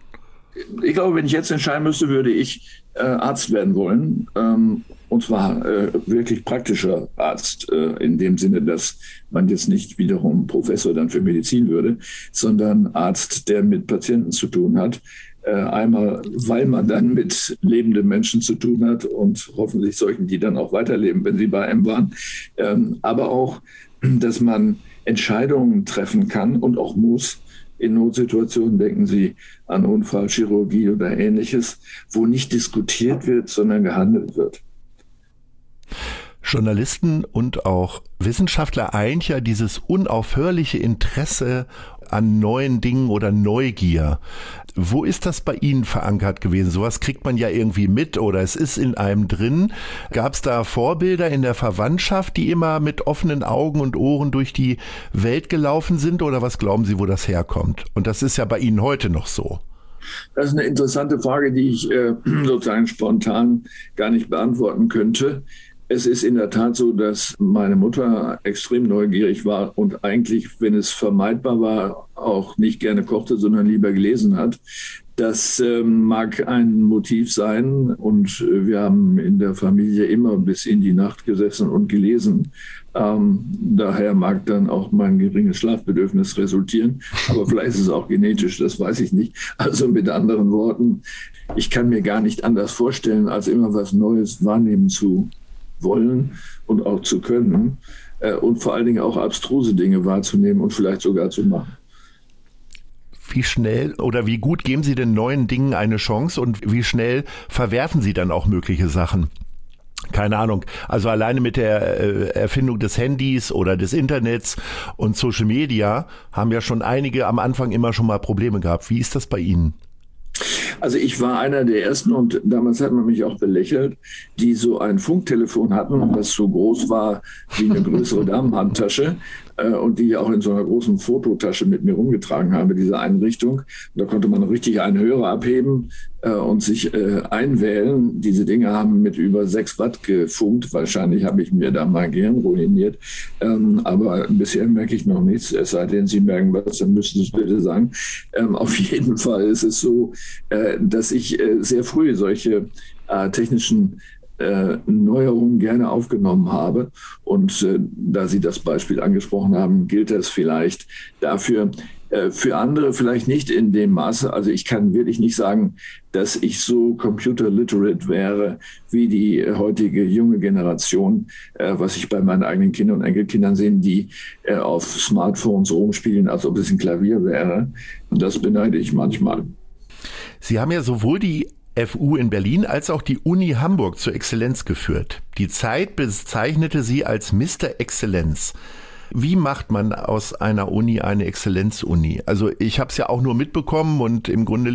Ich glaube, wenn ich jetzt entscheiden müsste, würde ich Arzt werden wollen. Und zwar wirklich praktischer Arzt, in dem Sinne, dass man jetzt nicht wiederum Professor dann für Medizin würde, sondern Arzt, der mit Patienten zu tun hat. Einmal, weil man dann mit lebenden Menschen zu tun hat und hoffentlich solchen, die dann auch weiterleben, wenn sie bei einem waren. Aber auch, dass man Entscheidungen treffen kann und auch muss in Notsituationen. Denken Sie an Unfallchirurgie oder Ähnliches, wo nicht diskutiert wird, sondern gehandelt wird. Journalisten und auch Wissenschaftler eint ja dieses unaufhörliche Interesse an neuen Dingen oder Neugier. Wo ist das bei Ihnen verankert gewesen? Sowas kriegt man ja irgendwie mit oder es ist in einem drin. Gab es da Vorbilder in der Verwandtschaft, die immer mit offenen Augen und Ohren durch die Welt gelaufen sind oder was glauben Sie, wo das herkommt? Und das ist ja bei Ihnen heute noch so. Das ist eine interessante Frage, die ich sozusagen spontan gar nicht beantworten könnte. Es ist in der Tat so, dass meine Mutter extrem neugierig war und eigentlich, wenn es vermeidbar war, auch nicht gerne kochte, sondern lieber gelesen hat. Das mag ein Motiv sein und wir haben in der Familie immer bis in die Nacht gesessen und gelesen. Daher mag dann auch mein geringes Schlafbedürfnis resultieren, aber vielleicht ist es auch genetisch, das weiß ich nicht. Also mit anderen Worten, ich kann mir gar nicht anders vorstellen, als immer was Neues wahrnehmen zu wollen und auch zu können und vor allen Dingen auch abstruse Dinge wahrzunehmen und vielleicht sogar zu machen. Wie schnell oder wie gut geben Sie den neuen Dingen eine Chance und wie schnell verwerfen Sie dann auch mögliche Sachen? Keine Ahnung, also alleine mit der Erfindung des Handys oder des Internets und Social Media haben ja schon einige am Anfang immer schon mal Probleme gehabt. Wie ist das bei Ihnen? Also ich war einer der ersten und damals hat man mich auch belächelt, die so ein Funktelefon hatten, das so groß war wie eine größere Damenhandtasche und die ich auch in so einer großen Fototasche mit mir rumgetragen habe, diese Einrichtung. Und da konnte man richtig einen Hörer abheben und sich einwählen. Diese Dinge haben mit über 6 Watt gefunkt. Wahrscheinlich habe ich mir da mein Gehirn ruiniert. Aber bisher merke ich noch nichts. Es sei denn, Sie merken was, dann müssen Sie es bitte sagen. Auf jeden Fall ist es so, dass ich sehr früh solche technischen Neuerungen gerne aufgenommen habe. Und da Sie das Beispiel angesprochen haben, gilt das vielleicht dafür. Für andere vielleicht nicht in dem Maße. Also ich kann wirklich nicht sagen, dass ich so computer-literate wäre wie die heutige junge Generation, was ich bei meinen eigenen Kindern und Enkelkindern sehe, die auf Smartphones rumspielen, als ob es ein Klavier wäre. Und das beneide ich manchmal. Sie haben ja sowohl die FU in Berlin als auch die Uni Hamburg zur Exzellenz geführt. Die Zeit bezeichnete sie als Mr. Exzellenz. Wie macht man aus einer Uni eine Exzellenz-Uni? Also ich habe es ja auch nur mitbekommen und im Grunde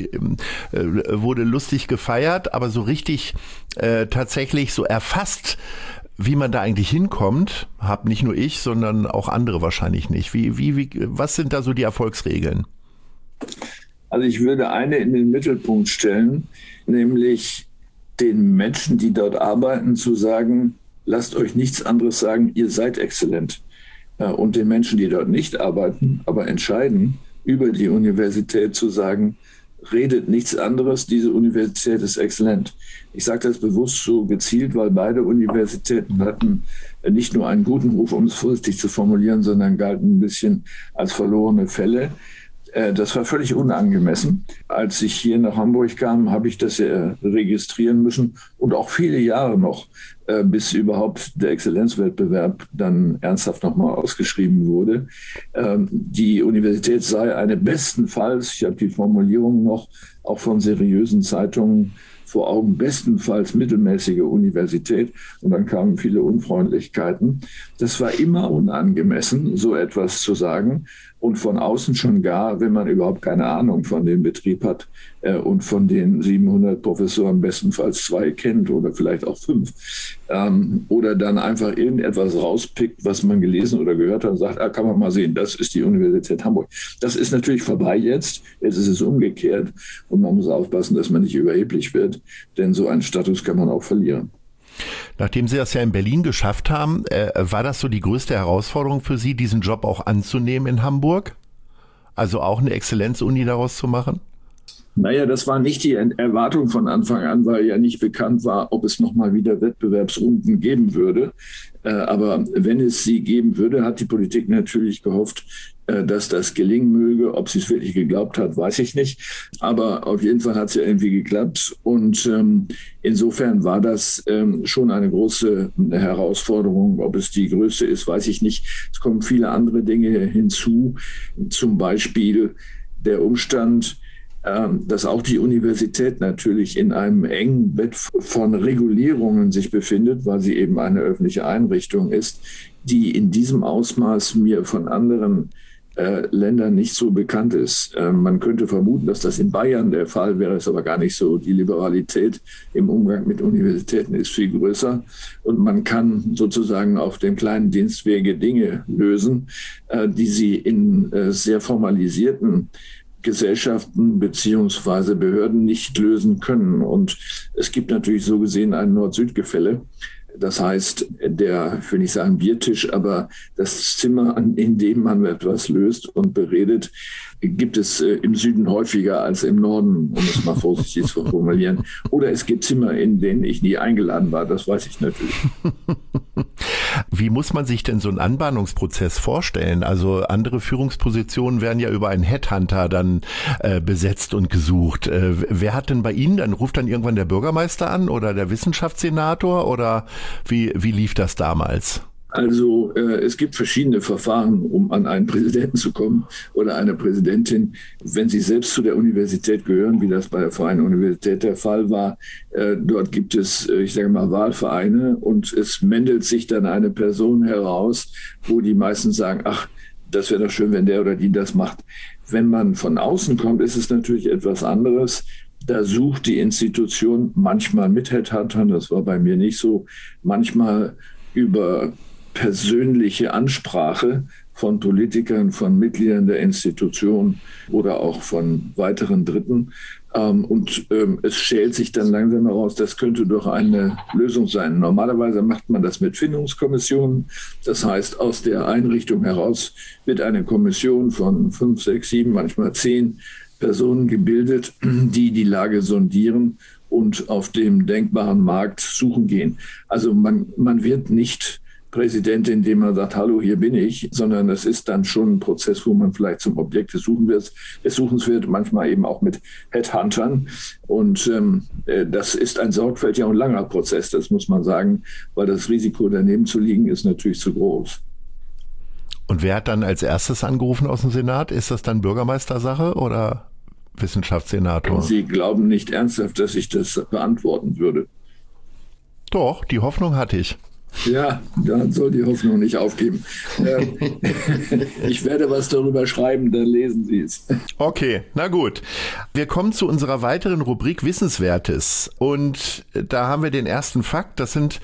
wurde lustig gefeiert, aber so richtig tatsächlich so erfasst, wie man da eigentlich hinkommt, habe nicht nur ich, sondern auch andere wahrscheinlich nicht. Was sind da so die Erfolgsregeln? Also ich würde eine in den Mittelpunkt stellen, nämlich den Menschen, die dort arbeiten, zu sagen, lasst euch nichts anderes sagen, ihr seid exzellent. Und den Menschen, die dort nicht arbeiten, aber entscheiden, über die Universität zu sagen, redet nichts anderes, diese Universität ist exzellent. Ich sage das bewusst so gezielt, weil beide Universitäten hatten nicht nur einen guten Ruf, um es vorsichtig zu formulieren, sondern galten ein bisschen als verlorene Fälle. Das war völlig unangemessen. Als ich hier nach Hamburg kam, habe ich das registrieren müssen und auch viele Jahre noch, bis überhaupt der Exzellenzwettbewerb dann ernsthaft nochmal ausgeschrieben wurde. Die Universität sei eine bestenfalls, ich habe die Formulierung noch, auch von seriösen Zeitungen vor Augen, bestenfalls mittelmäßige Universität. Und dann kamen viele Unfreundlichkeiten. Das war immer unangemessen, so etwas zu sagen. Und von außen schon gar, wenn man überhaupt keine Ahnung von dem Betrieb hat und von den 700 Professoren bestenfalls 2 kennt oder vielleicht auch 5. Oder dann einfach irgendetwas rauspickt, was man gelesen oder gehört hat und sagt, kann man mal sehen, das ist die Universität Hamburg. Das ist natürlich vorbei jetzt. Jetzt ist es umgekehrt. Und man muss aufpassen, dass man nicht überheblich wird, denn so einen Status kann man auch verlieren. Nachdem Sie das ja in Berlin geschafft haben, war das so die größte Herausforderung für Sie, diesen Job auch anzunehmen in Hamburg? Also auch eine Exzellenzuni daraus zu machen? Naja, das war nicht die Erwartung von Anfang an, weil ja nicht bekannt war, ob es nochmal wieder Wettbewerbsrunden geben würde. Aber wenn es sie geben würde, hat die Politik natürlich gehofft, dass das gelingen möge. Ob sie es wirklich geglaubt hat, weiß ich nicht. Aber auf jeden Fall hat es ja irgendwie geklappt. Und insofern war das schon eine große Herausforderung. Ob es die größte ist, weiß ich nicht. Es kommen viele andere Dinge hinzu. Zum Beispiel der Umstand, dass auch die Universität natürlich in einem engen Bett von Regulierungen sich befindet, weil sie eben eine öffentliche Einrichtung ist, die in diesem Ausmaß mir von anderen Ländern nicht so bekannt ist. Man könnte vermuten, dass das in Bayern der Fall wäre, ist aber gar nicht so. Die Liberalität im Umgang mit Universitäten ist viel größer und man kann sozusagen auf dem kleinen Dienstwege Dinge lösen, die sie in sehr formalisierten Gesellschaften beziehungsweise Behörden nicht lösen können. Und es gibt natürlich so gesehen ein Nord-Süd-Gefälle. Das heißt, ich will nicht sagen Biertisch, aber das Zimmer, in dem man etwas löst und beredet, gibt es im Süden häufiger als im Norden, um es mal vorsichtig zu formulieren. Oder es gibt Zimmer, in denen ich nie eingeladen war, das weiß ich natürlich. Wie muss man sich denn so einen Anbahnungsprozess vorstellen? Also andere Führungspositionen werden ja über einen Headhunter dann besetzt und gesucht. Wer hat denn bei Ihnen, dann ruft dann irgendwann der Bürgermeister an oder der Wissenschaftssenator oder wie lief das damals? Also es gibt verschiedene Verfahren, um an einen Präsidenten zu kommen oder eine Präsidentin. Wenn Sie selbst zu der Universität gehören, wie das bei der Freien Universität der Fall war, dort gibt es, ich sage mal, Wahlvereine und es mändelt sich dann eine Person heraus, wo die meisten sagen, ach, das wäre doch schön, wenn der oder die das macht. Wenn man von außen kommt, ist es natürlich etwas anderes. Da sucht die Institution manchmal mit Headhuntern, das war bei mir nicht so, manchmal über persönliche Ansprache von Politikern, von Mitgliedern der Institution oder auch von weiteren Dritten. Es schält sich dann langsam heraus, das könnte doch eine Lösung sein. Normalerweise macht man das mit Findungskommissionen. Das heißt, aus der Einrichtung heraus wird eine Kommission von 5, 6, 7, manchmal 10 Personen gebildet, die die Lage sondieren und auf dem denkbaren Markt suchen gehen. Also man wird nicht Präsident, indem man sagt, hallo, hier bin ich, sondern es ist dann schon ein Prozess, wo man vielleicht zum Objekt des Suchens wird, manchmal eben auch mit Headhuntern. Und das ist ein sorgfältiger und langer Prozess, das muss man sagen, weil das Risiko daneben zu liegen ist natürlich zu groß. Und wer hat dann als erstes angerufen aus dem Senat? Ist das dann Bürgermeistersache oder Wissenschaftssenator? Sie glauben nicht ernsthaft, dass ich das beantworten würde. Doch, die Hoffnung hatte ich. Ja, dann soll die Hoffnung nicht aufgeben. Ich werde was darüber schreiben, dann lesen Sie es. Okay, na gut. Wir kommen zu unserer weiteren Rubrik Wissenswertes. Und da haben wir den ersten Fakt. Das sind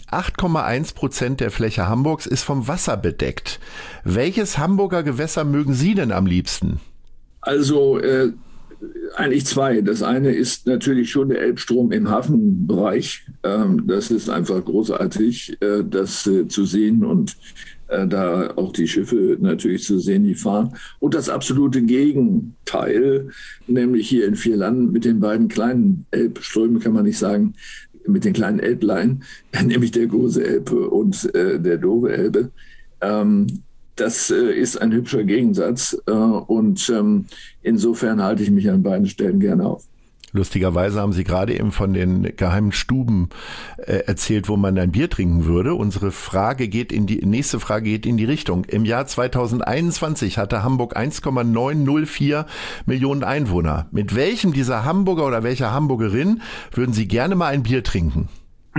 8,1% der Fläche Hamburgs ist vom Wasser bedeckt. Welches Hamburger Gewässer mögen Sie denn am liebsten? Also eigentlich zwei. Das eine ist natürlich schon der Elbstrom im Hafenbereich. Das ist einfach großartig, das zu sehen und da auch die Schiffe natürlich zu sehen, die fahren. Und das absolute Gegenteil, nämlich hier in Vierlanden mit den beiden kleinen Elbströmen, kann man nicht sagen, mit den kleinen Elblein, nämlich der Große Elbe und der Dove Elbe. Das ist ein hübscher Gegensatz und insofern halte ich mich an beiden Stellen gerne auf. Lustigerweise haben Sie gerade eben von den geheimen Stuben erzählt, wo man ein Bier trinken würde. Unsere nächste Frage geht in die Richtung. Im Jahr 2021 hatte Hamburg 1,904 Millionen Einwohner. Mit welchem dieser Hamburger oder welcher Hamburgerin würden Sie gerne mal ein Bier trinken?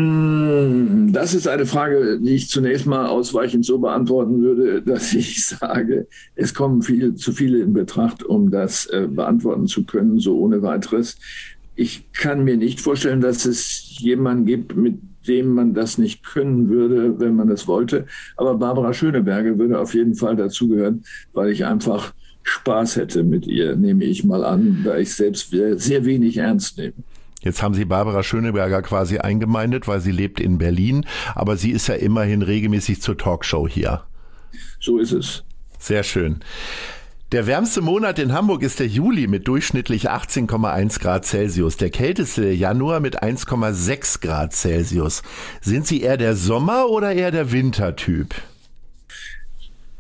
Das ist eine Frage, die ich zunächst mal ausweichend so beantworten würde, dass ich sage, es kommen zu viele in Betracht, um das beantworten zu können, so ohne weiteres. Ich kann mir nicht vorstellen, dass es jemanden gibt, mit dem man das nicht können würde, wenn man das wollte. Aber Barbara Schöneberger würde auf jeden Fall dazugehören, weil ich einfach Spaß hätte mit ihr, nehme ich mal an, da ich selbst sehr wenig ernst nehme. Jetzt haben Sie Barbara Schöneberger quasi eingemeindet, weil sie lebt in Berlin, aber sie ist ja immerhin regelmäßig zur Talkshow hier. So ist es. Sehr schön. Der wärmste Monat in Hamburg ist der Juli mit durchschnittlich 18,1 Grad Celsius. Der kälteste der Januar mit 1,6 Grad Celsius. Sind Sie eher der Sommer- oder eher der Wintertyp?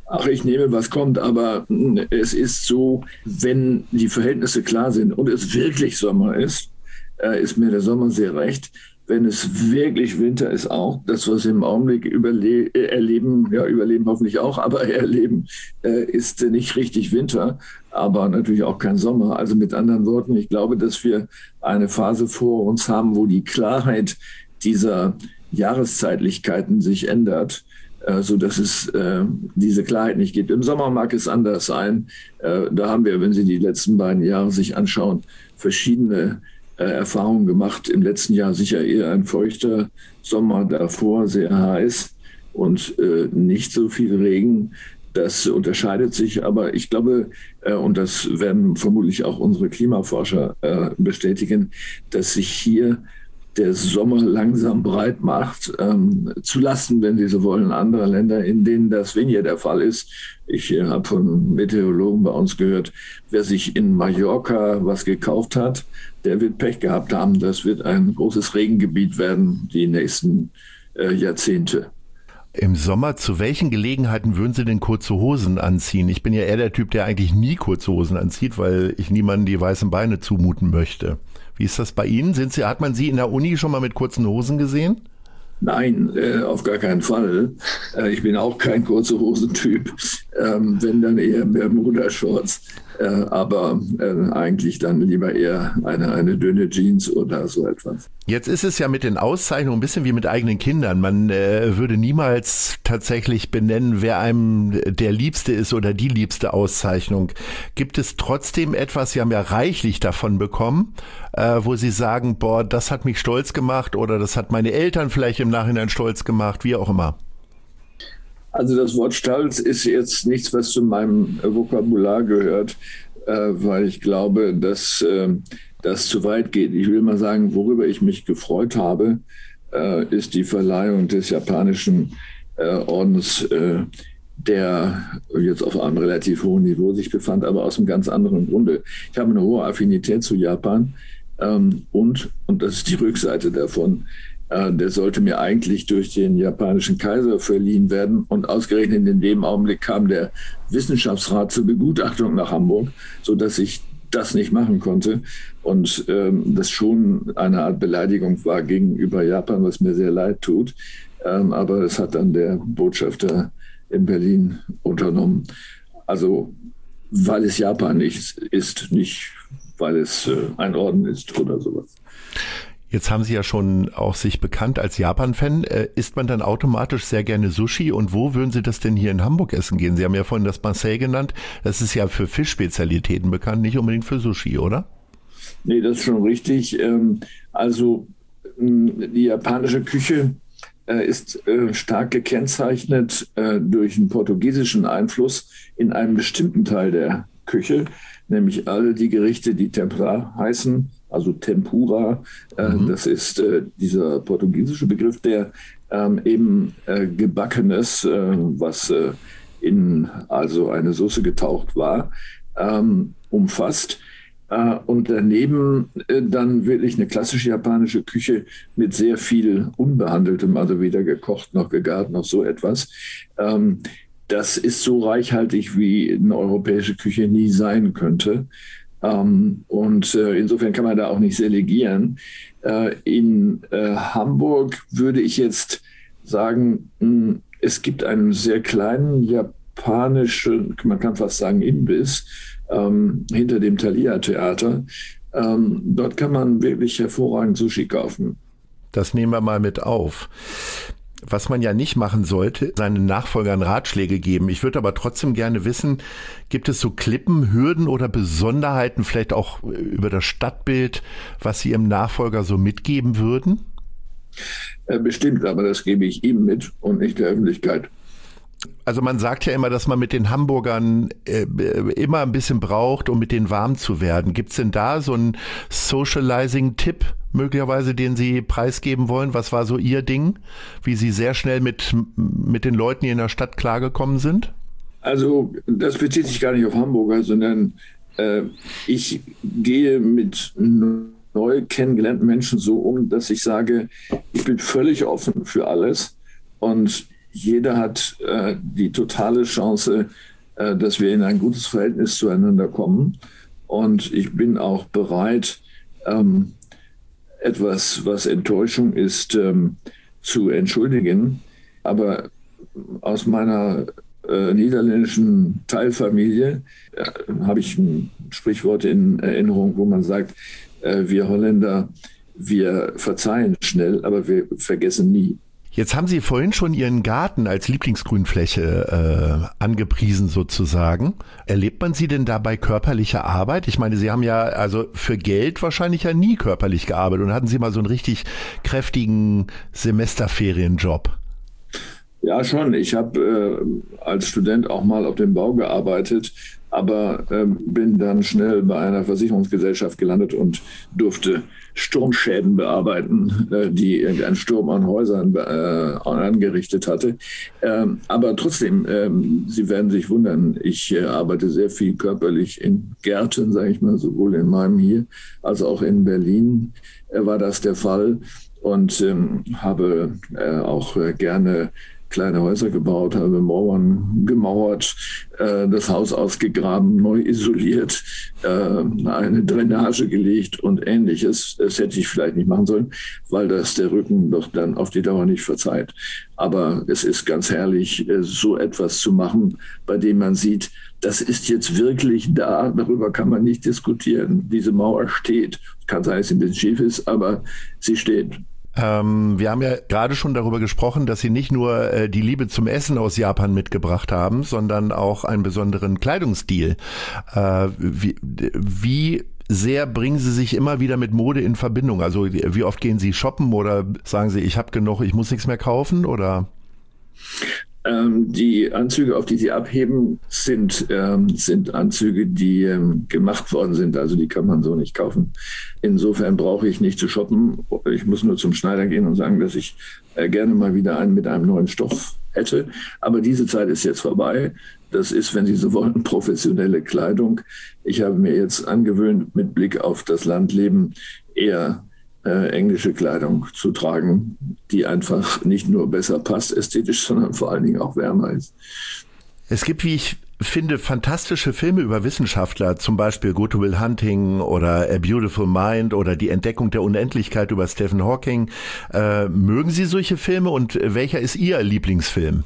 Ach, ich nehme, was kommt, aber es ist so, wenn die Verhältnisse klar sind und es wirklich Sommer ist mir der Sommer sehr recht. Wenn es wirklich Winter ist auch, das, was wir im Augenblick erleben hoffentlich auch, aber erleben, ist nicht richtig Winter, aber natürlich auch kein Sommer. Also mit anderen Worten, ich glaube, dass wir eine Phase vor uns haben, wo die Klarheit dieser Jahreszeitlichkeiten sich ändert, so dass es diese Klarheit nicht gibt. Im Sommer mag es anders sein. Da haben wir, wenn Sie die letzten beiden Jahre sich anschauen, verschiedene Erfahrungen gemacht. Im letzten Jahr sicher eher ein feuchter Sommer, davor sehr heiß und nicht so viel Regen. Das unterscheidet sich, aber ich glaube, und das werden vermutlich auch unsere Klimaforscher bestätigen, dass sich hier der Sommer langsam breit macht, zulasten, wenn Sie so wollen, anderer Länder, in denen das weniger der Fall ist. Ich habe von Meteorologen bei uns gehört, wer sich in Mallorca was gekauft hat, der wird Pech gehabt haben. Das wird ein großes Regengebiet werden, die nächsten Jahrzehnte. Im Sommer, zu welchen Gelegenheiten würden Sie denn kurze Hosen anziehen? Ich bin ja eher der Typ, der eigentlich nie kurze Hosen anzieht, weil ich niemandem die weißen Beine zumuten möchte. Wie ist das bei Ihnen? Hat man Sie in der Uni schon mal mit kurzen Hosen gesehen? Nein, auf gar keinen Fall. Ich bin auch kein kurze Hosentyp, wenn dann eher Bermuda-Shorts, aber eigentlich dann lieber eher eine dünne Jeans oder so etwas. Jetzt ist es ja mit den Auszeichnungen ein bisschen wie mit eigenen Kindern. Man würde niemals tatsächlich benennen, wer einem der Liebste ist oder die liebste Auszeichnung. Gibt es trotzdem etwas, Sie haben ja reichlich davon bekommen, wo Sie sagen, boah, das hat mich stolz gemacht oder das hat meine Eltern vielleicht im Nachhinein stolz gemacht, wie auch immer? Also das Wort Stolz ist jetzt nichts, was zu meinem Vokabular gehört, weil ich glaube, dass das zu weit geht. Ich will mal sagen, worüber ich mich gefreut habe, ist die Verleihung des japanischen Ordens, der jetzt auf einem relativ hohen Niveau sich befand, aber aus einem ganz anderen Grunde. Ich habe eine hohe Affinität zu Japan und das ist die Rückseite davon, der sollte mir eigentlich durch den japanischen Kaiser verliehen werden. Und ausgerechnet in dem Augenblick kam der Wissenschaftsrat zur Begutachtung nach Hamburg, sodass ich das nicht machen konnte. Und das schon eine Art Beleidigung war gegenüber Japan, was mir sehr leid tut. Aber es hat dann der Botschafter in Berlin unternommen. Also weil es Japan ist, nicht weil es ein Orden ist oder sowas. Jetzt haben Sie ja schon auch sich bekannt als Japan-Fan. Isst man dann automatisch sehr gerne Sushi? Und wo würden Sie das denn hier in Hamburg essen gehen? Sie haben ja vorhin das Marseille genannt. Das ist ja für Fischspezialitäten bekannt, nicht unbedingt für Sushi, oder? Nee, das ist schon richtig. Also die japanische Küche ist stark gekennzeichnet durch einen portugiesischen Einfluss in einem bestimmten Teil der Küche, nämlich alle die Gerichte, die Tempura heißen, also Tempura, das ist dieser portugiesische Begriff, der eben Gebackenes, was in also eine Soße getaucht war, umfasst. Und daneben dann wirklich eine klassische japanische Küche mit sehr viel Unbehandeltem, also weder gekocht noch gegart noch so etwas. Das ist so reichhaltig, wie eine europäische Küche nie sein könnte. Und insofern kann man da auch nicht selegieren. In Hamburg würde ich jetzt sagen, es gibt einen sehr kleinen japanischen, man kann fast sagen Imbiss, hinter dem Thalia-Theater. Dort kann man wirklich hervorragend Sushi kaufen. Das nehmen wir mal mit auf. Was man ja nicht machen sollte, seinen Nachfolgern Ratschläge geben. Ich würde aber trotzdem gerne wissen, gibt es so Klippen, Hürden oder Besonderheiten, vielleicht auch über das Stadtbild, was Sie Ihrem Nachfolger so mitgeben würden? Bestimmt, aber das gebe ich ihm mit und nicht der Öffentlichkeit. Also man sagt ja immer, dass man mit den Hamburgern immer ein bisschen braucht, um mit denen warm zu werden. Gibt es denn da so einen Socializing-Tipp möglicherweise, den Sie preisgeben wollen? Was war so Ihr Ding, wie Sie sehr schnell mit den Leuten hier in der Stadt klargekommen sind? Also das bezieht sich gar nicht auf Hamburger, sondern ich gehe mit neu kennengelernten Menschen so um, dass ich sage, ich bin völlig offen für alles und jeder hat die totale Chance, dass wir in ein gutes Verhältnis zueinander kommen. Und ich bin auch bereit, etwas, was Enttäuschung ist, zu entschuldigen. Aber aus meiner niederländischen Teilfamilie habe ich ein Sprichwort in Erinnerung, wo man sagt, wir Holländer, wir verzeihen schnell, aber wir vergessen nie. Jetzt haben Sie vorhin schon Ihren Garten als Lieblingsgrünfläche angepriesen sozusagen. Erlebt man Sie denn dabei körperliche Arbeit? Ich meine, Sie haben ja also für Geld wahrscheinlich ja nie körperlich gearbeitet und hatten Sie mal so einen richtig kräftigen Semesterferienjob? Ja, schon. Ich habe als Student auch mal auf dem Bau gearbeitet, aber bin dann schnell bei einer Versicherungsgesellschaft gelandet und durfte Sturmschäden bearbeiten, die irgendein Sturm an Häusern angerichtet hatte. Aber trotzdem, Sie werden sich wundern, ich arbeite sehr viel körperlich in Gärten, sage ich mal, sowohl in meinem hier als auch in Berlin war das der Fall und habe auch gerne kleine Häuser gebaut, habe Mauern gemauert, das Haus ausgegraben, neu isoliert, eine Drainage gelegt und Ähnliches. Das hätte ich vielleicht nicht machen sollen, weil das der Rücken doch dann auf die Dauer nicht verzeiht. Aber es ist ganz herrlich, so etwas zu machen, bei dem man sieht, das ist jetzt wirklich da, darüber kann man nicht diskutieren. Diese Mauer steht. Kann sein, dass sie ein bisschen schief ist, aber sie steht. Wir haben ja gerade schon darüber gesprochen, dass Sie nicht nur die Liebe zum Essen aus Japan mitgebracht haben, sondern auch einen besonderen Kleidungsstil. Wie sehr bringen Sie sich immer wieder mit Mode in Verbindung? Also wie oft gehen Sie shoppen oder sagen Sie, ich habe genug, ich muss nichts mehr kaufen? Oder? Die Anzüge, auf die Sie abheben, sind Anzüge, die gemacht worden sind. Also die kann man so nicht kaufen. Insofern brauche ich nicht zu shoppen. Ich muss nur zum Schneider gehen und sagen, dass ich gerne mal wieder einen mit einem neuen Stoff hätte. Aber diese Zeit ist jetzt vorbei. Das ist, wenn Sie so wollen, professionelle Kleidung. Ich habe mir jetzt angewöhnt, mit Blick auf das Landleben eher englische Kleidung zu tragen, die einfach nicht nur besser passt ästhetisch, sondern vor allen Dingen auch wärmer ist. Es gibt, wie ich finde, fantastische Filme über Wissenschaftler, zum Beispiel Good Will Hunting oder A Beautiful Mind oder Die Entdeckung der Unendlichkeit über Stephen Hawking. Mögen Sie solche Filme und welcher ist Ihr Lieblingsfilm?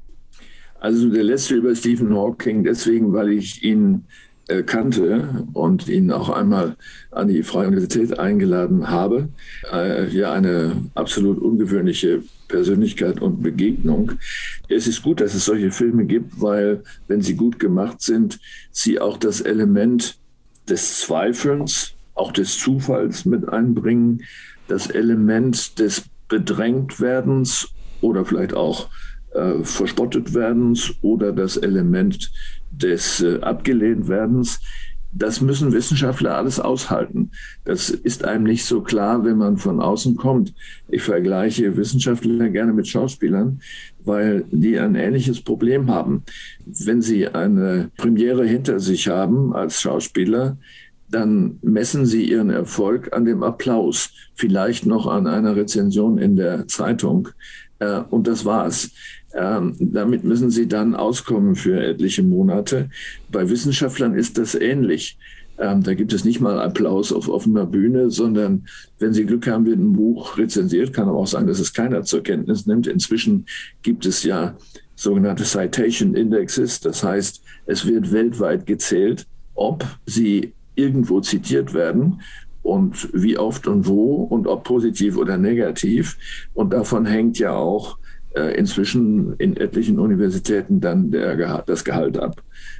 Also der letzte über Stephen Hawking, deswegen, weil ich ihn kannte und ihn auch einmal an die Freie Universität eingeladen habe. Ja, eine absolut ungewöhnliche Persönlichkeit und Begegnung. Es ist gut, dass es solche Filme gibt, weil, wenn sie gut gemacht sind, sie auch das Element des Zweifelns, auch des Zufalls mit einbringen, das Element des Bedrängtwerdens oder vielleicht auch verspottet werdens oder das Element des Abgelehntwerdens. Das müssen Wissenschaftler alles aushalten. Das ist einem nicht so klar, wenn man von außen kommt. Ich vergleiche Wissenschaftler gerne mit Schauspielern, weil die ein ähnliches Problem haben. Wenn sie eine Premiere hinter sich haben als Schauspieler, dann messen sie ihren Erfolg an dem Applaus, vielleicht noch an einer Rezension in der Zeitung. Und das war's. Damit müssen sie dann auskommen für etliche Monate. Bei Wissenschaftlern ist das ähnlich. Da gibt es nicht mal Applaus auf offener Bühne, sondern wenn sie Glück haben, wird ein Buch rezensiert. Kann aber auch sein, dass es keiner zur Kenntnis nimmt. Inzwischen gibt es ja sogenannte Citation Indexes. Das heißt, es wird weltweit gezählt, ob sie irgendwo zitiert werden und wie oft und wo und ob positiv oder negativ. Und davon hängt ja auch inzwischen in etlichen Universitäten dann das Gehalt ab.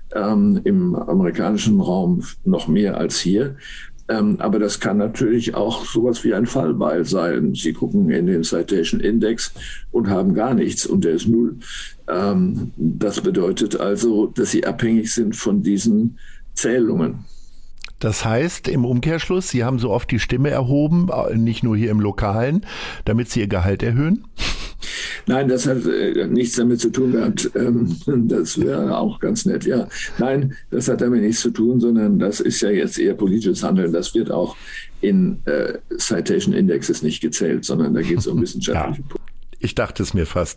Im amerikanischen Raum noch mehr als hier. Aber das kann natürlich auch sowas wie ein Fallbeil sein. Sie gucken in den Citation Index und haben gar nichts und der ist 0. Das bedeutet also, dass sie abhängig sind von diesen Zählungen. Das heißt, im Umkehrschluss, Sie haben so oft die Stimme erhoben, nicht nur hier im Lokalen, damit Sie Ihr Gehalt erhöhen? Nein, das hat nichts damit zu tun gehabt. Das wäre auch ganz nett, ja. Nein, das hat damit nichts zu tun, sondern das ist ja jetzt eher politisches Handeln. Das wird auch in Citation Indexes nicht gezählt, sondern da geht es um wissenschaftliche Punkte. Ich dachte es mir fast.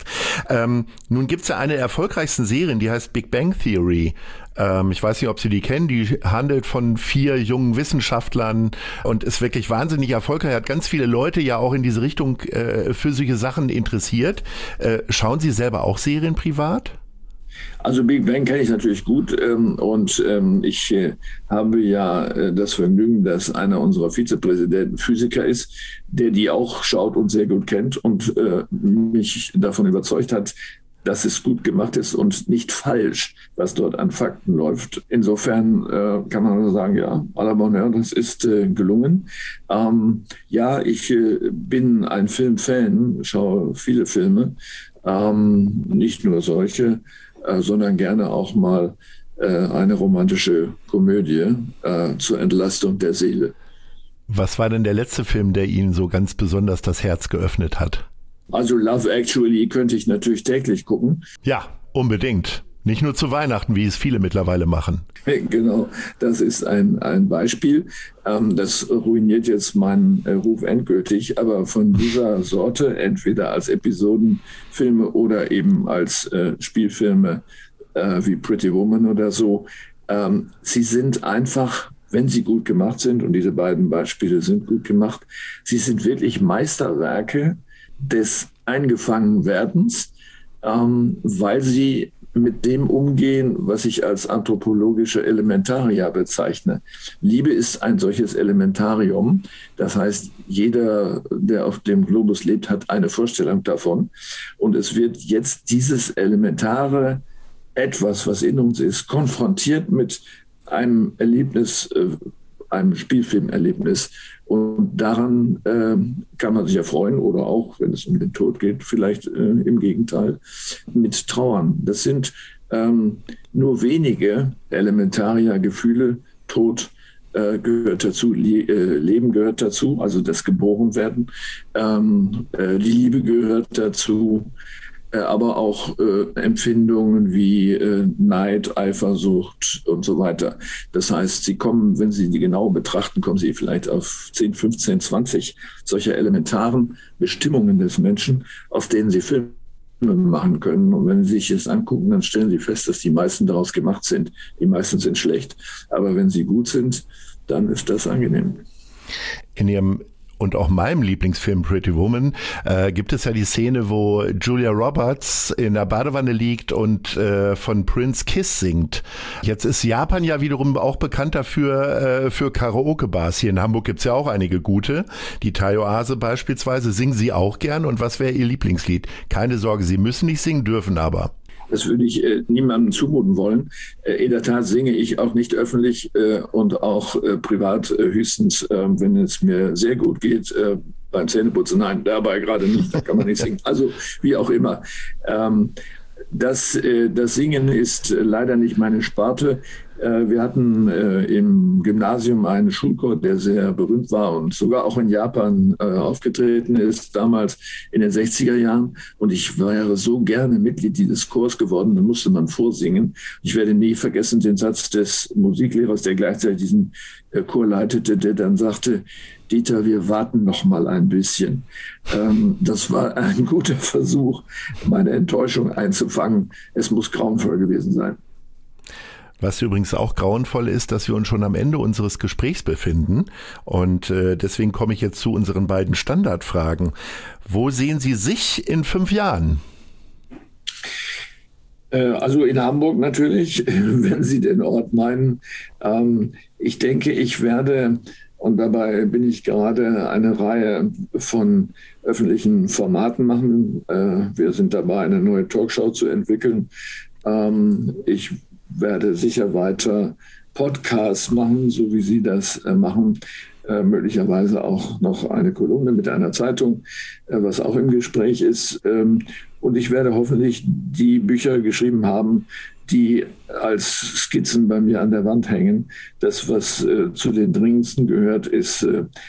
Nun gibt es ja eine der erfolgreichsten Serien, die heißt Big Bang Theory. Ich weiß nicht, ob Sie die kennen. Die handelt von 4 jungen Wissenschaftlern und ist wirklich wahnsinnig erfolgreich. Hat ganz viele Leute ja auch in diese Richtung für solche Sachen interessiert. Schauen Sie selber auch Serien privat? Also Big Bang kenne ich natürlich gut und ich habe ja das Vergnügen, dass einer unserer Vizepräsidenten Physiker ist, der die auch schaut und sehr gut kennt und mich davon überzeugt hat, dass es gut gemacht ist und nicht falsch, was dort an Fakten läuft. Insofern kann man also sagen, ja, à la bonne heure, das ist gelungen. Ja, ich bin ein Filmfan, schaue viele Filme, nicht nur solche, sondern gerne auch mal eine romantische Komödie zur Entlastung der Seele. Was war denn der letzte Film, der Ihnen so ganz besonders das Herz geöffnet hat? Also Love Actually könnte ich natürlich täglich gucken. Ja, unbedingt. Nicht nur zu Weihnachten, wie es viele mittlerweile machen. Genau, das ist ein Beispiel. Das ruiniert jetzt meinen Ruf endgültig, aber von dieser Sorte, entweder als Episodenfilme oder eben als Spielfilme wie Pretty Woman oder so, sie sind einfach, wenn sie gut gemacht sind, und diese beiden Beispiele sind gut gemacht, sie sind wirklich Meisterwerke des Eingefangenwerdens, weil sie mit dem umgehen, was ich als anthropologische Elementaria bezeichne. Liebe ist ein solches Elementarium. Das heißt, jeder, der auf dem Globus lebt, hat eine Vorstellung davon. Und es wird jetzt dieses elementare Etwas, was in uns ist, konfrontiert mit einem Erlebnis, einem Spielfilmerlebnis. Und daran kann man sich erfreuen oder auch, wenn es um den Tod geht, vielleicht im Gegenteil, mit trauern. Das sind nur wenige Elementaria-Gefühle. Tod gehört dazu, Leben gehört dazu, also das Geborenwerden. Die Liebe gehört dazu. Aber auch Empfindungen wie Neid, Eifersucht und so weiter. Das heißt, sie kommen, wenn Sie die genau betrachten, kommen Sie vielleicht auf 10, 15, 20 solcher elementaren Bestimmungen des Menschen, aus denen Sie Filme machen können. Und wenn Sie sich das angucken, dann stellen Sie fest, dass die meisten daraus gemacht sind. Die meisten sind schlecht. Aber wenn sie gut sind, dann ist das angenehm. In Ihrem und auch meinem Lieblingsfilm Pretty Woman gibt es ja die Szene, wo Julia Roberts in der Badewanne liegt und von Prince Kiss singt. Jetzt ist Japan ja wiederum auch bekannt dafür für Karaoke-Bars. Hier in Hamburg gibt's ja auch einige gute. Die Thai-Oase beispielsweise. Singen Sie auch gern? Und was wäre Ihr Lieblingslied? Keine Sorge, Sie müssen nicht singen, dürfen aber. Das würde ich niemandem zumuten wollen. In der Tat singe ich auch nicht öffentlich und auch privat höchstens, wenn es mir sehr gut geht, beim Zähneputzen. Nein, dabei gerade nicht, da kann man nicht singen. Also wie auch immer. Das Singen ist leider nicht meine Sparte. Wir hatten im Gymnasium einen Schulchor, der sehr berühmt war und sogar auch in Japan aufgetreten ist, damals in den 60er Jahren. Und ich wäre so gerne Mitglied dieses Chors geworden, da musste man vorsingen. Ich werde nie vergessen den Satz des Musiklehrers, der gleichzeitig diesen Chor leitete, der dann sagte: Dieter, wir warten noch mal ein bisschen. Das war ein guter Versuch, meine Enttäuschung einzufangen. Es muss grauenvoll gewesen sein. Was übrigens auch grauenvoll ist, dass wir uns schon am Ende unseres Gesprächs befinden. Und deswegen komme ich jetzt zu unseren beiden Standardfragen. Wo sehen Sie sich in 5 Jahren? Also in Hamburg natürlich, wenn Sie den Ort meinen. Ich denke, ich werde, und dabei bin ich gerade, eine Reihe von öffentlichen Formaten machen. Wir sind dabei, eine neue Talkshow zu entwickeln. Ich werde sicher weiter Podcasts machen, so wie Sie das machen. Möglicherweise auch noch eine Kolumne mit einer Zeitung, was auch im Gespräch ist. Und ich werde hoffentlich die Bücher geschrieben haben, die als Skizzen bei mir an der Wand hängen. Das, was zu den dringendsten gehört, ist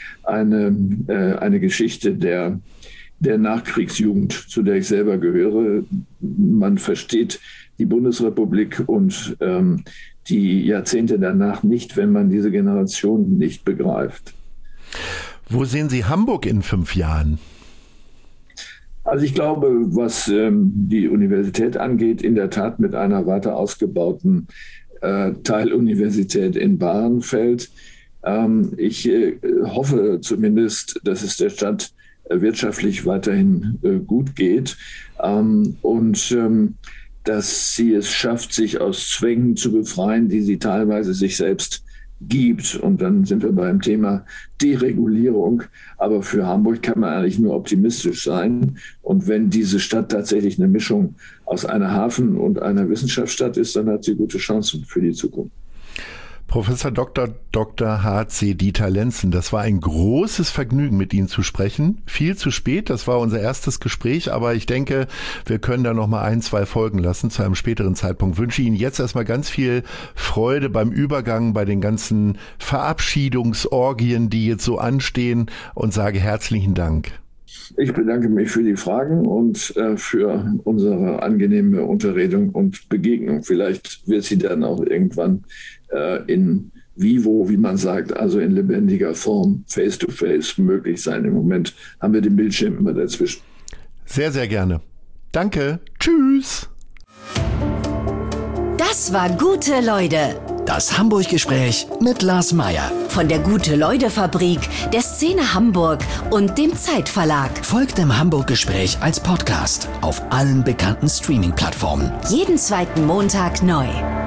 eine Geschichte der Nachkriegsjugend, zu der ich selber gehöre. Man versteht die Bundesrepublik und die Jahrzehnte danach nicht, wenn man diese Generation nicht begreift. Wo sehen Sie Hamburg in 5 Jahren? Also ich glaube, was die Universität angeht, in der Tat mit einer weiter ausgebauten Teiluniversität in Bahrenfeld. Ich hoffe zumindest, dass es der Stadt wirtschaftlich weiterhin gut geht und dass sie es schafft, sich aus Zwängen zu befreien, die sie teilweise sich selbst gibt. Und dann sind wir beim Thema Deregulierung. Aber für Hamburg kann man eigentlich nur optimistisch sein. Und wenn diese Stadt tatsächlich eine Mischung aus einer Hafen- und einer Wissenschaftsstadt ist, dann hat sie gute Chancen für die Zukunft. Professor Dr. H.C. Dieter Lenzen, das war ein großes Vergnügen, mit Ihnen zu sprechen. Viel zu spät, das war unser erstes Gespräch, aber ich denke, wir können da noch mal 1-2 folgen lassen zu einem späteren Zeitpunkt. Ich wünsche Ihnen jetzt erstmal ganz viel Freude beim Übergang, bei den ganzen Verabschiedungsorgien, die jetzt so anstehen, und sage herzlichen Dank. Ich bedanke mich für die Fragen und für unsere angenehme Unterredung und Begegnung. Vielleicht wird sie dann auch irgendwann in vivo, wie man sagt, also in lebendiger Form, face-to-face möglich sein. Im Moment haben wir den Bildschirm immer dazwischen. Sehr, sehr gerne. Danke. Tschüss. Das war Gute Leute. Das Hamburg-Gespräch mit Lars Meier. Von der Gute-Leute-Fabrik, der Szene Hamburg und dem Zeitverlag. Folgt dem Hamburg-Gespräch als Podcast auf allen bekannten Streaming-Plattformen. Jeden zweiten Montag neu.